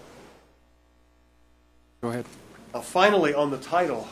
Go ahead. Finally, on the title,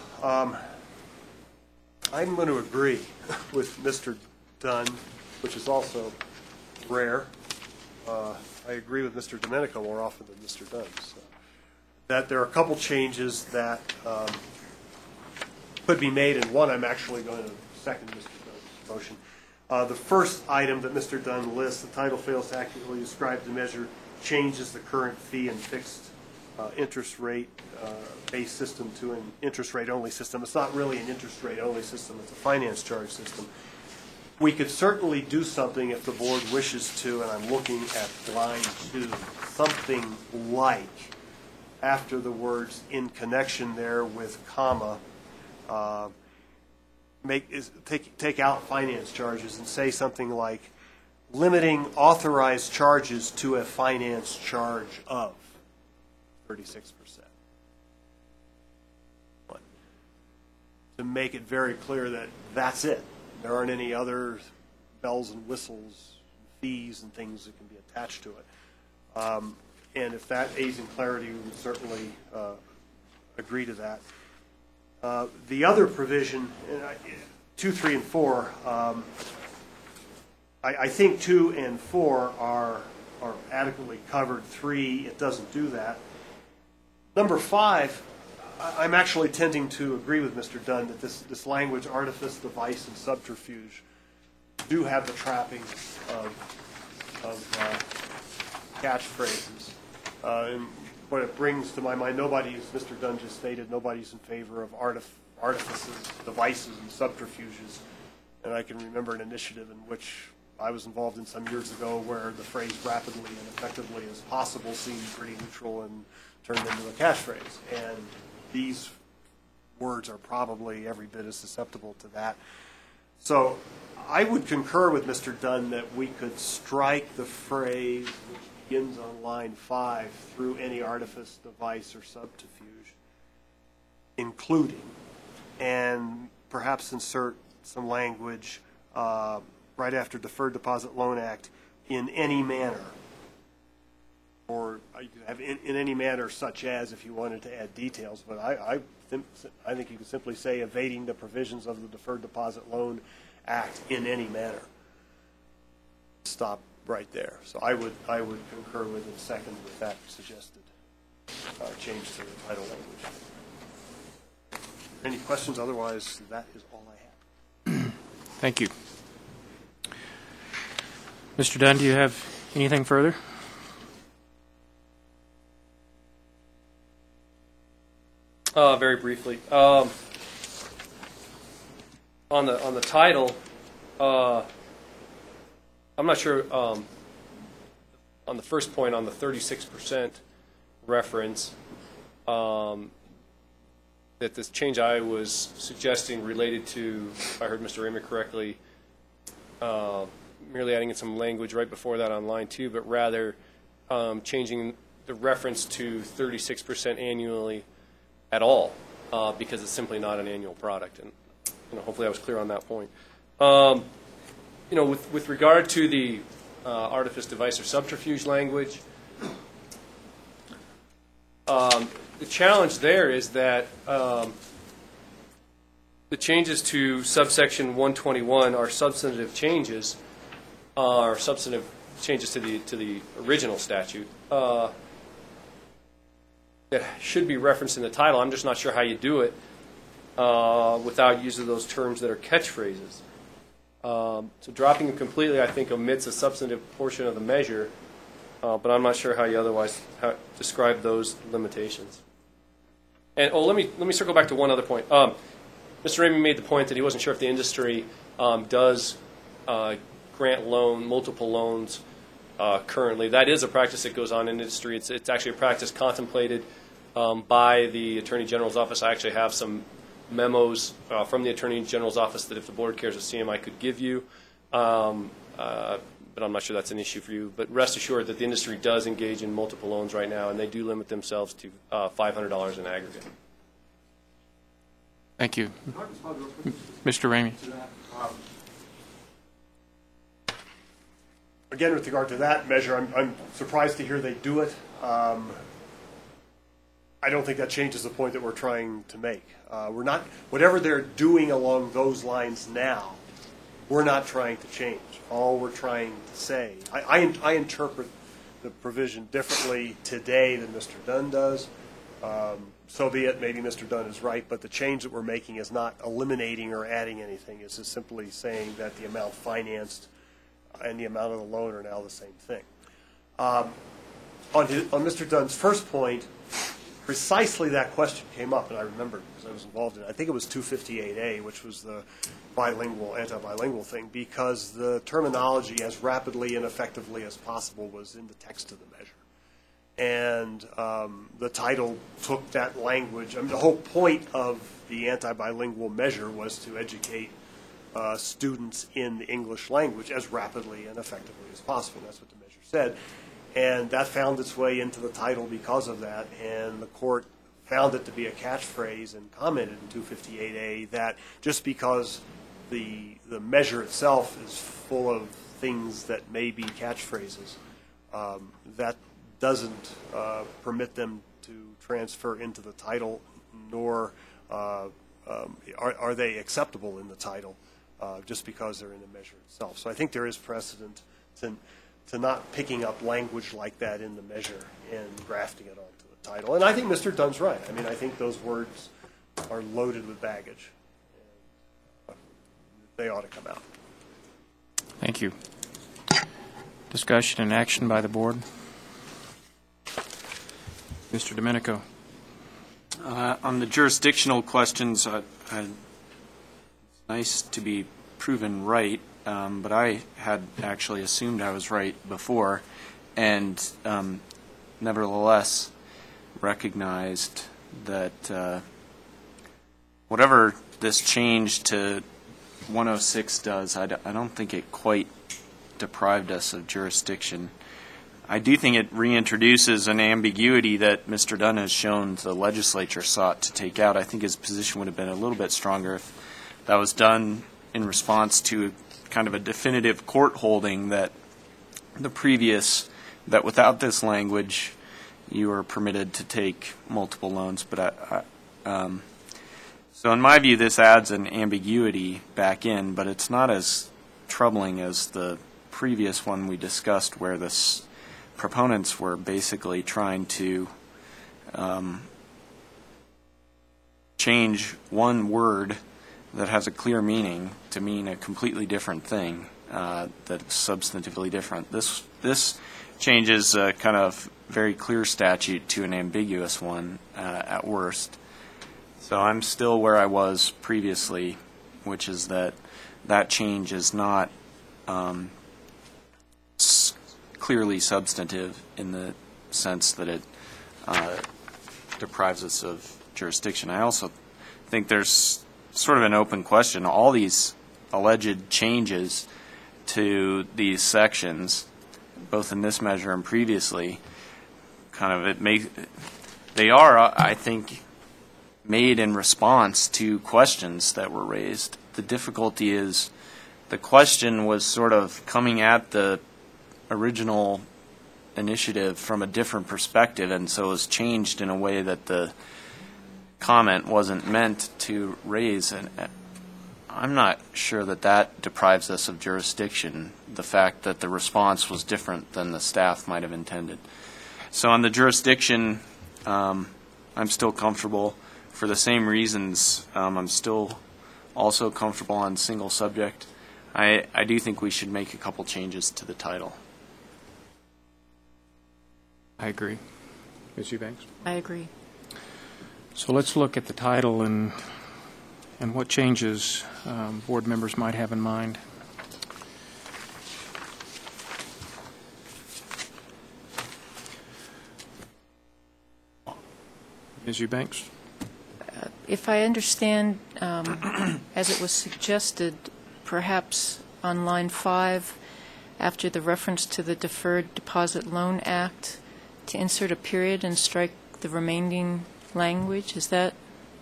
I'm going to agree with Mr. Dunn, which is also rare. I agree with Mr. Domenico more often than Mr. Dunn. So, that there are a couple changes that could be made, and one I'm actually going to second Mr. Dunn's motion. The first item that Mr. Dunn lists, the title fails to accurately describe the measure, changes the current fee and fixed interest rate based system to an interest rate only system. It's not really an interest rate only system, it's a finance charge system. We could certainly do something if the board wishes to, and I'm looking at line 2, something like, after the words in connection there with comma, take out finance charges and say something like limiting authorized charges to a finance charge of 36%. To make it very clear that that's it. There aren't any other bells and whistles, fees and things that can be attached to it. And if that aids in clarity, we would certainly agree to that. The other provision, 2, 3, and 4, I think 2 and 4 are adequately covered. 3, it doesn't do that. Number 5, I'm actually tending to agree with Mr. Dunn that this language, artifice, device, and subterfuge, do have the trappings of catchphrases. And what it brings to my mind, nobody's, Mr. Dunn just stated, nobody's in favor of artifices, devices, and subterfuges. And I can remember an initiative in which I was involved in some years ago where the phrase rapidly and effectively as possible seemed pretty neutral and turned into a catchphrase. And these words are probably every bit as susceptible to that. So I would concur with Mr. Dunn that we could strike the phrase which begins on line 5 through any artifice, device, or subterfuge, including, and perhaps insert some language right after Deferred Deposit Loan Act, in any manner. Or you could have in any manner such as, if you wanted to add details, but I think you could simply say evading the provisions of the Deferred Deposit Loan Act in any manner. stop right there. So I would concur with and second with that suggested change to the title language. Any questions? Otherwise, that is all I have. Thank you. Mr. Dunn, do you have anything further? Very briefly, on the title, I'm not sure. On the first point, on the 36% reference, that this change I was suggesting related to, if I heard Mr. Raymond correctly, merely adding in some language right before that on line 2, but rather changing the reference to 36% annually at all, because it's simply not an annual product. And hopefully I was clear on that point. With regard to the artifice, device, or subterfuge language, the challenge there is that the changes to subsection 121 are substantive changes, to the original statute. That should be referenced in the title. I'm just not sure how you do it without using those terms that are catchphrases. So dropping them completely, I think, omits a substantive portion of the measure, but I'm not sure how you otherwise describe those limitations. And let me circle back to one other point. Mr. Raymond made the point that he wasn't sure if the industry does grant multiple loans currently. That is a practice that goes on in industry. It's actually a practice contemplated by the Attorney General's office. I actually have some memos from the Attorney General's office that if the board cares to see them, I could give you. But I'm not sure that's an issue for you. But rest assured that the industry does engage in multiple loans right now, and they do limit themselves to $500 in aggregate. Thank you. Mr. Ramey. Again, with regard to that measure, I'm surprised to hear they do it. I don't think that changes the point that we're trying to make. We're not, whatever they're doing along those lines now, we're not trying to change. All we're trying to say, I interpret the provision differently today than Mr. Dunn does. So be it, maybe Mr. Dunn is right, but the change that we're making is not eliminating or adding anything. It's just simply saying that the amount financed and the amount of the loan are now the same thing. On Mr. Dunn's first point, precisely that question came up, and I remember because I was involved in it. I think it was 258A, which was the anti-bilingual thing, because the terminology as rapidly and effectively as possible was in the text of the measure. And the title took that language. I mean, the whole point of the anti-bilingual measure was to educate students in the English language as rapidly and effectively as possible. That's what the measure said. And that found its way into the title because of that, and the court found it to be a catchphrase and commented in 258A that just because the measure itself is full of things that may be catchphrases, that doesn't permit them to transfer into the title, nor are they acceptable in the title just because they're in the measure itself. So I think there is precedent to not picking up language like that in the measure and grafting it onto the title. And I think Mr. Dunn's right. I mean, I think those words are loaded with baggage. And they ought to come out. Thank you. Discussion and action by the board. Mr. Domenico. On the jurisdictional questions, it's nice to be proven right, but I had actually assumed I was right before, and nevertheless recognized that whatever this change to 106 does, I don't think it quite deprived us of jurisdiction. I do think it reintroduces an ambiguity that Mr. Dunn has shown the legislature sought to take out. I think his position would have been a little bit stronger if that was done in response to kind of a definitive court holding that that without this language, you are permitted to take multiple loans. But so in my view, this adds an ambiguity back in, but it's not as troubling as the previous one we discussed where the proponents were basically trying to change one word that has a clear meaning to mean a completely different thing that's substantively different. This changes a kind of very clear statute to an ambiguous one at worst. So I'm still where I was previously, which is that change is not clearly substantive in the sense that it deprives us of jurisdiction. I also think there's sort of an open question. All these alleged changes to these sections, both in this measure and previously, they are, I think, made in response to questions that were raised. The difficulty is the question was sort of coming at the original initiative from a different perspective, and so it was changed in a way that the comment wasn't meant to raise. And I'm not sure that deprives us of jurisdiction, the fact that the response was different than the staff might have intended. So on the jurisdiction, I'm still comfortable. For the same reasons, I'm still also comfortable on single subject. I do think we should make a couple changes to the title. I agree. Ms. Eubanks? I agree. So let's look at the title and what changes board members might have in mind. Ms. Eubanks? If I understand, as it was suggested, perhaps on line 5, after the reference to the Deferred Deposit Loan Act, to insert a period and strike the remaining language. Is that,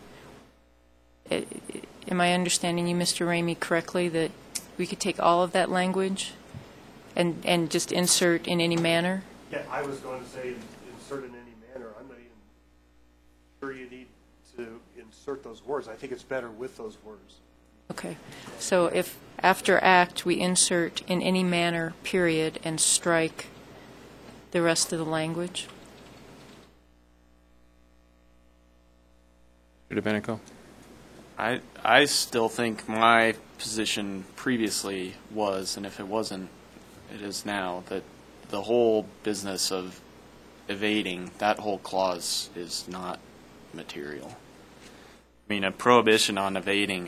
am I understanding you, Mr. Ramey, correctly, that we could take all of that language and just insert in any manner? Yeah, I was going to say insert in any manner. I'm not even sure you need to insert those words. I think it's better with those words. Okay. So if after act we insert in any manner, period, and strike the rest of the language? Mr. Domenico? I still think my position previously was, and if it wasn't, it is now, that the whole business of evading, that whole clause is not material. I mean, a prohibition on evading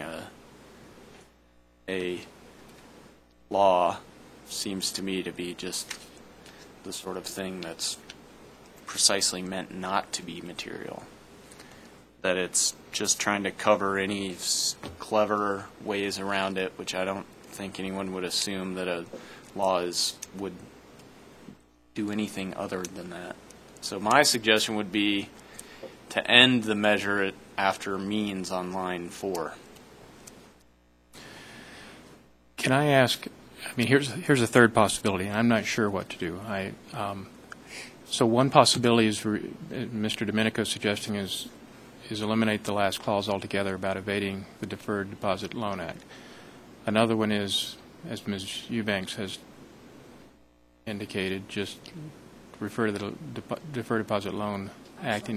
a law seems to me to be just the sort of thing that's precisely meant not to be material. That it's just trying to cover any clever ways around it, which I don't think anyone would assume that a law would do anything other than that. So my suggestion would be to end the measure after means on line 4. Can I ask, I mean, here's a third possibility, and I'm not sure what to do. So one possibility is, Mr. Domenico is suggesting, is eliminate the last clause altogether about evading the Deferred Deposit Loan Act. Another one is, as Ms. Eubanks has indicated, just refer to the Deferred Deposit Loan Act,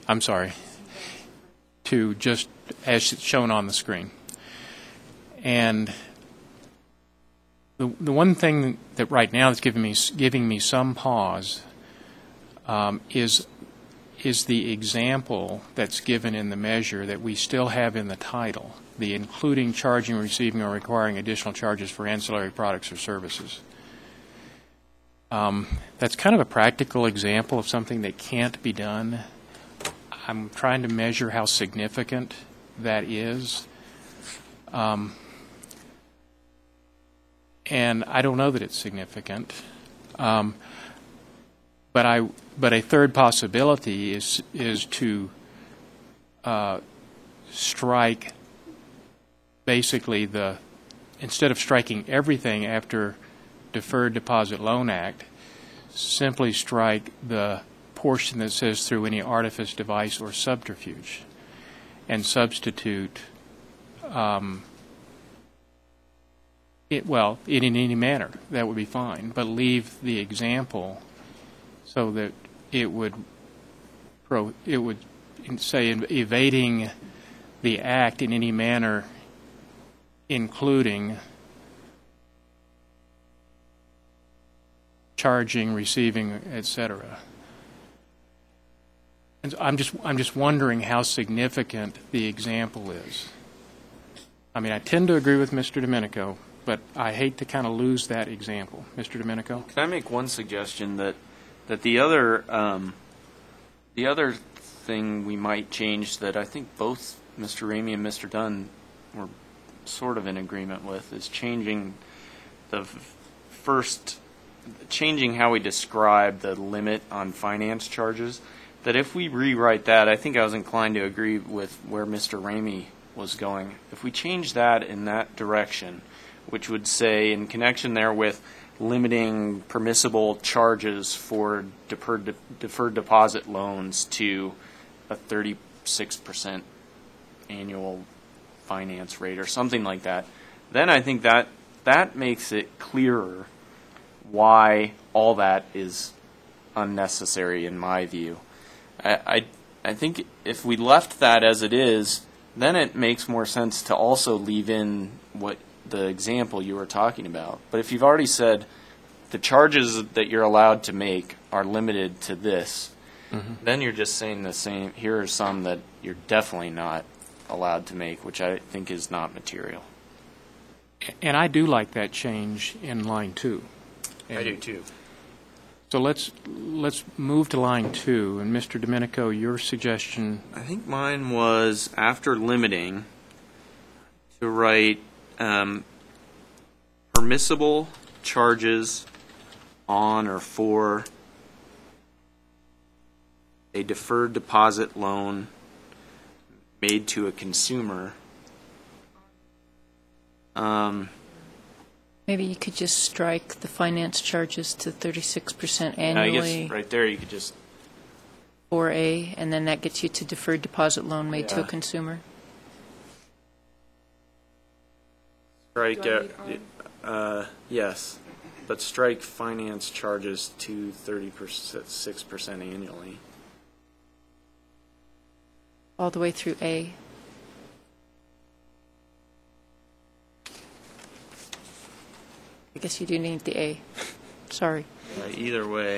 to just as shown on the screen. And the one thing that right now is giving me some pause is the example that's given in the measure that we still have in the title, the including charging, receiving, or requiring additional charges for ancillary products or services. That's kind of a practical example of something that can't be done. I'm trying to measure how significant that is. And I don't know that it's significant. But a third possibility is to strike basically instead of striking everything after Deferred Deposit Loan Act, simply strike the portion that says through any artifice, device, or subterfuge, and substitute well, in any manner, that would be fine, but leave the example so that it would say evading the act in any manner, including charging, receiving, etc. And so I'm just wondering how significant the example is. I mean, I tend to agree with Mr. Domenico, but I hate to kind of lose that example. Mr. Domenico? Can I make one suggestion that the other thing we might change that I think both Mr. Ramey and Mr. Dunn were sort of in agreement with is changing changing how we describe the limit on finance charges. That if we rewrite that, I think I was inclined to agree with where Mr. Ramey was going. If we change that in that direction, which would say in connection there with limiting permissible charges for deferred deposit loans to a 36% annual finance rate or something like that, then I think that makes it clearer why all that is unnecessary in my view. I think if we left that as it is, then it makes more sense to also leave in what the example you were talking about. But if you've already said the charges that you're allowed to make are limited to this, then you're just saying the same, here are some that you're definitely not allowed to make, which I think is not material. And I do like that change in line 2. I do too. So let's move to line 2. And Mr. Domenico, your suggestion. I think mine was after limiting to write permissible charges on or for a deferred deposit loan made to a consumer. Maybe you could just strike the finance charges to 36% I annually guess right there you could just for A, and then that gets you to deferred deposit loan made to a Yeah. consumer. strike yes, but strike finance charges to 36% annually. All the way through A. I guess you do need the A. Sorry. Either way.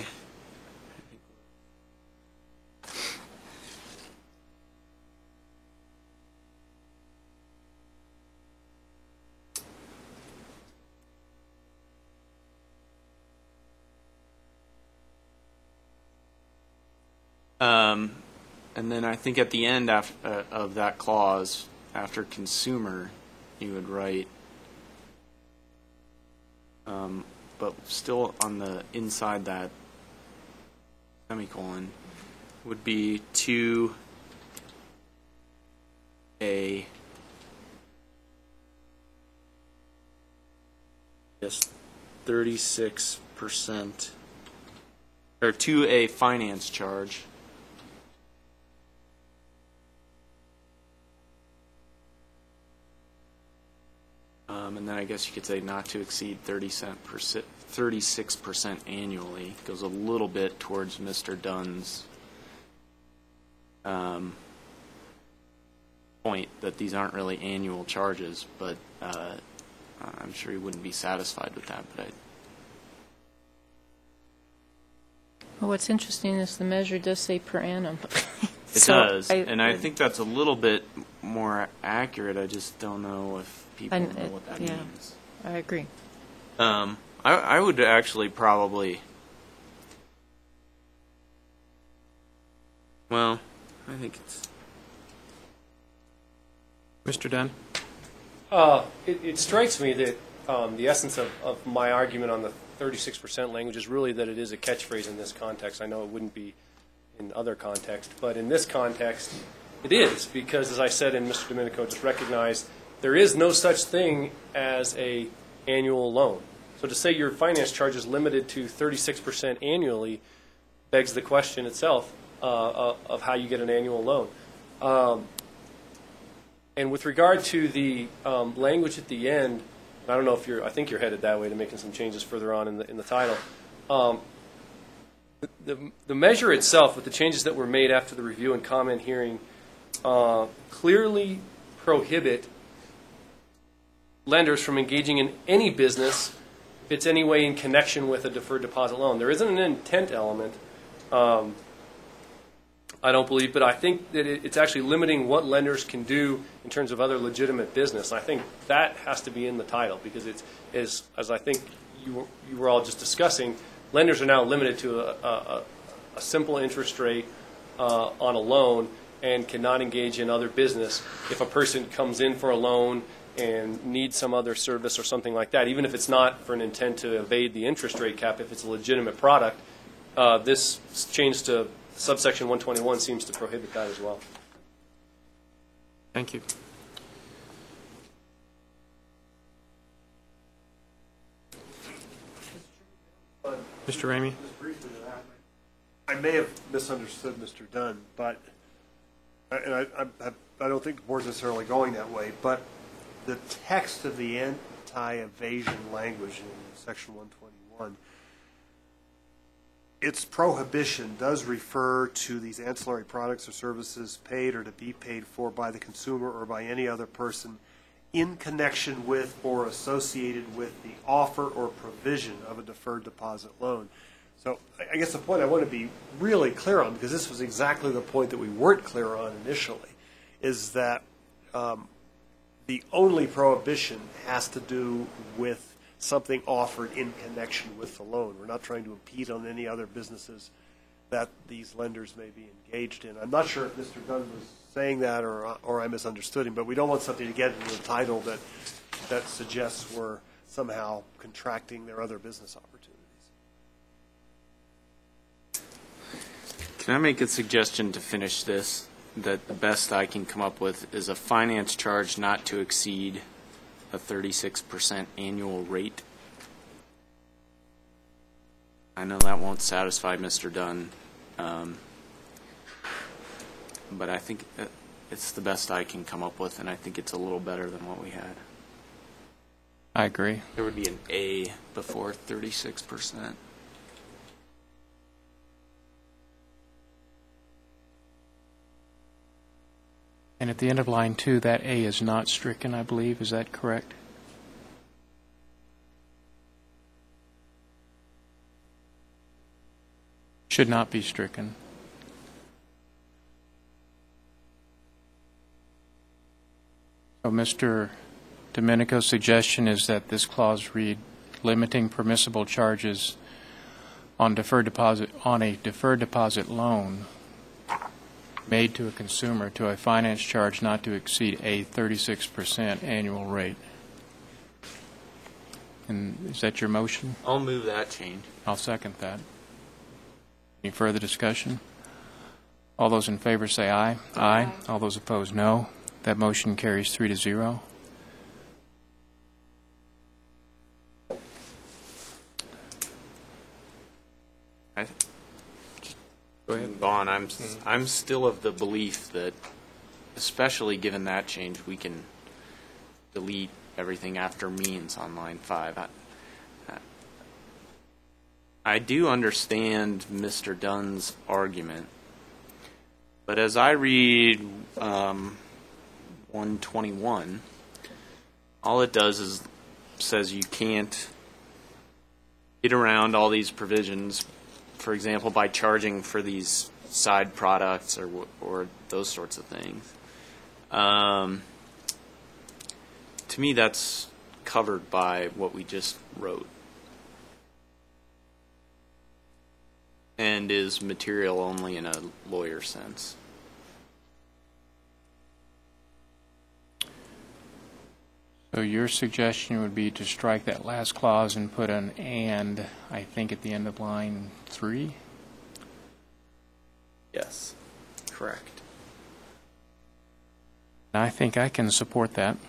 And then I think at the end of that clause, after consumer, you would write, but still on the inside that semicolon would be to a yes 36% or to a finance charge. And then I guess you could say not to exceed 36% annually. Goes a little bit towards Mr. Dunn's point that these aren't really annual charges, but I'm sure he wouldn't be satisfied with that. But Well, what's interesting is the measure does say per annum. it does, and I think that's a little bit more accurate. I just don't know if people know what that means. I agree. I would actually probably, well, I think it's, Mr. Dunn? It strikes me that the essence of my argument on the 36% language is really that it is a catchphrase in this context. I know it wouldn't be in other contexts, but in this context, it is, because as I said, and Mr. Domenico just recognized, there is no such thing as a annual loan. So to say your finance charge is limited to 36% annually begs the question itself of how you get an annual loan. And with regard to the language at the end, I don't know if I think you're headed that way to making some changes further on in the title. The measure itself, with the changes that were made after the review and comment hearing, clearly prohibit lenders from engaging in any business if it's any way in connection with a deferred deposit loan. There isn't an intent element, I don't believe, but I think that it's actually limiting what lenders can do in terms of other legitimate business. I think that has to be in the title, because it's, as I think you were all just discussing, lenders are now limited to a simple interest rate on a loan and cannot engage in other business if a person comes in for a loan and needs some other service or something like that, even if it's not for an intent to evade the interest rate cap, if it's a legitimate product. This change to subsection 121 seems to prohibit that as well. Thank you. Mr. Ramey? I may have misunderstood Mr. Dunn, but, and I don't think the board's necessarily going that way, but the text of the anti-evasion language in section 121, its prohibition does refer to these ancillary products or services paid or to be paid for by the consumer or by any other person in connection with or associated with the offer or provision of a deferred deposit loan. So I guess the point I want to be really clear on, because this was exactly the point that we weren't clear on initially, is that the only prohibition has to do with something offered in connection with the loan. We're not trying to impede on any other businesses that these lenders may be engaged in. I'm not sure if Mr. Dunn was saying that or I misunderstood him, but we don't want something to get into the title that suggests we're somehow contracting their other business opportunities. Can I make a suggestion to finish this? That the best I can come up with is a finance charge not to exceed a 36% annual rate. I know that won't satisfy Mr. Dunn, but I think it's the best I can come up with, and I think it's a little better than what we had. I agree. There would be an A before 36%. And at the end of line 2, that A is not stricken, I believe. Is that correct? Should not be stricken. So Mr. Domenico's suggestion is that this clause read, limiting permissible charges on a deferred deposit loan made to a consumer to a finance charge not to exceed a 36% annual rate. And is that your motion? I'll move that change. I'll second that. Any further discussion? All those in favor say aye. Aye. All those opposed, no. That motion carries 3-0. Go ahead. Vaughn, I'm still of the belief that, especially given that change, we can delete everything after means on line 5. I do understand Mr. Dunn's argument, but as I read 121, all it does is says you can't get around all these provisions, for example, by charging for these side products or those sorts of things. To me, that's covered by what we just wrote and is material only in a lawyer sense. So your suggestion would be to strike that last clause and put an "and," I think, at the end of line 3? Yes, correct. I think I can support that.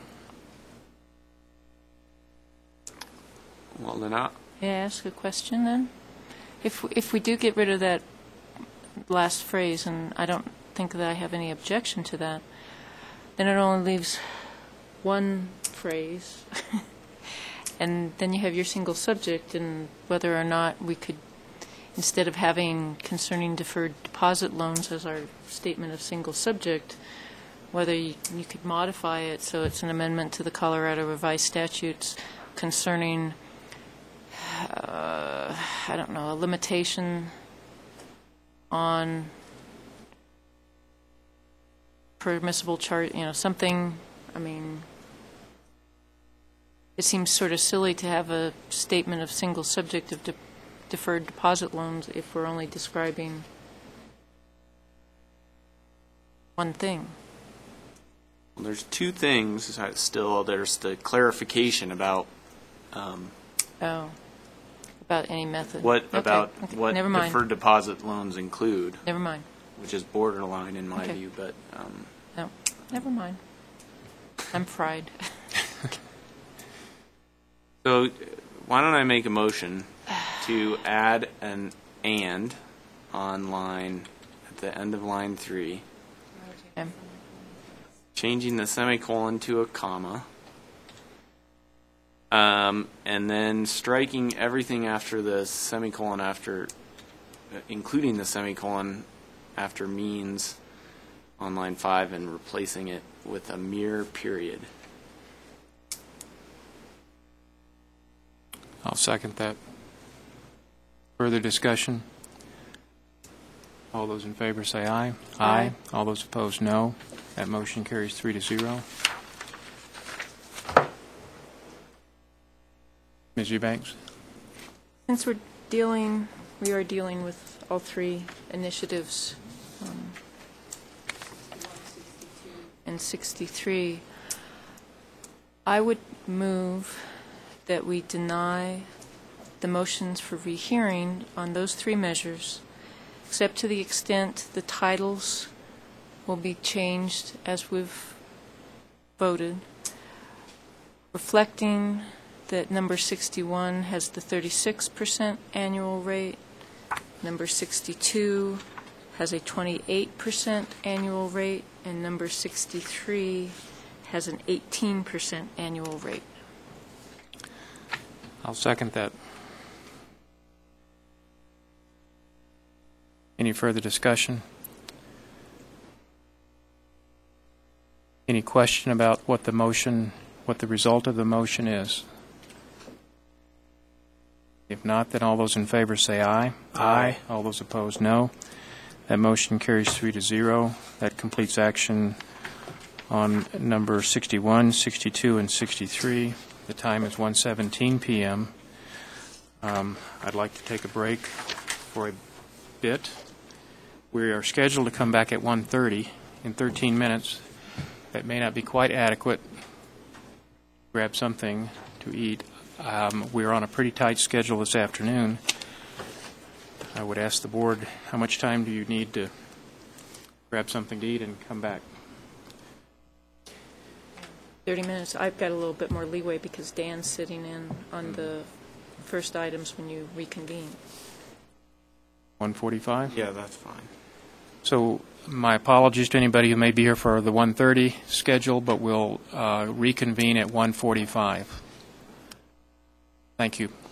Well, then May I ask a question then? If we do get rid of that last phrase, and I don't think that I have any objection to that, then it only leaves one phrase And then you have your single subject, and whether or not we could, instead of having concerning deferred deposit loans as our statement of single subject, whether you could modify it so it's an amendment to the Colorado Revised Statutes concerning, I don't know, a limitation on permissible charge, something, I mean, it seems sort of silly to have a statement of single subject of deferred deposit loans if we're only describing one thing. Well, there's two things still. There's the clarification about Oh, about any method. what Okay, about okay, what never mind. deferred deposit loans include, Never mind. which is borderline in my Okay. view. But No, never mind. I'm fried. so why don't I make a motion to add an "and" on line at the end of line 3, Okay. changing the semicolon to a comma, and then striking everything after the semicolon including the semicolon after means on line 5 and replacing it with a mere period. I'll second that. Further discussion? All those in favor say aye. Aye. All those opposed, no. That motion carries 3-0. Ms. Eubanks? Since we are dealing with all three initiatives, and 63, I would move that we deny the motions for rehearing on those three measures, except to the extent the titles will be changed as we've voted, reflecting that number 61 has the 36% annual rate, number 62 has a 28% annual rate, and number 63 has an 18% annual rate. I'll second that. Any further discussion? Any question about what the result of the motion is? If not, then all those in favor say aye. Aye. All those opposed, no. That motion carries 3-0. That completes action on number 61, 62, and 63. The time is 1:17 p.m. I'd like to take a break for a bit. We are scheduled to come back at 1:30 in 13 minutes. That may not be quite adequate. Grab something to eat. We're on a pretty tight schedule this afternoon. I would ask the board, how much time do you need to grab something to eat and come back? 30 minutes. I've got a little bit more leeway because Dan's sitting in on the first items when you reconvene. 1:45? Yeah, that's fine. So my apologies to anybody who may be here for the 1:30 schedule, but we'll reconvene at 1:45. Thank you.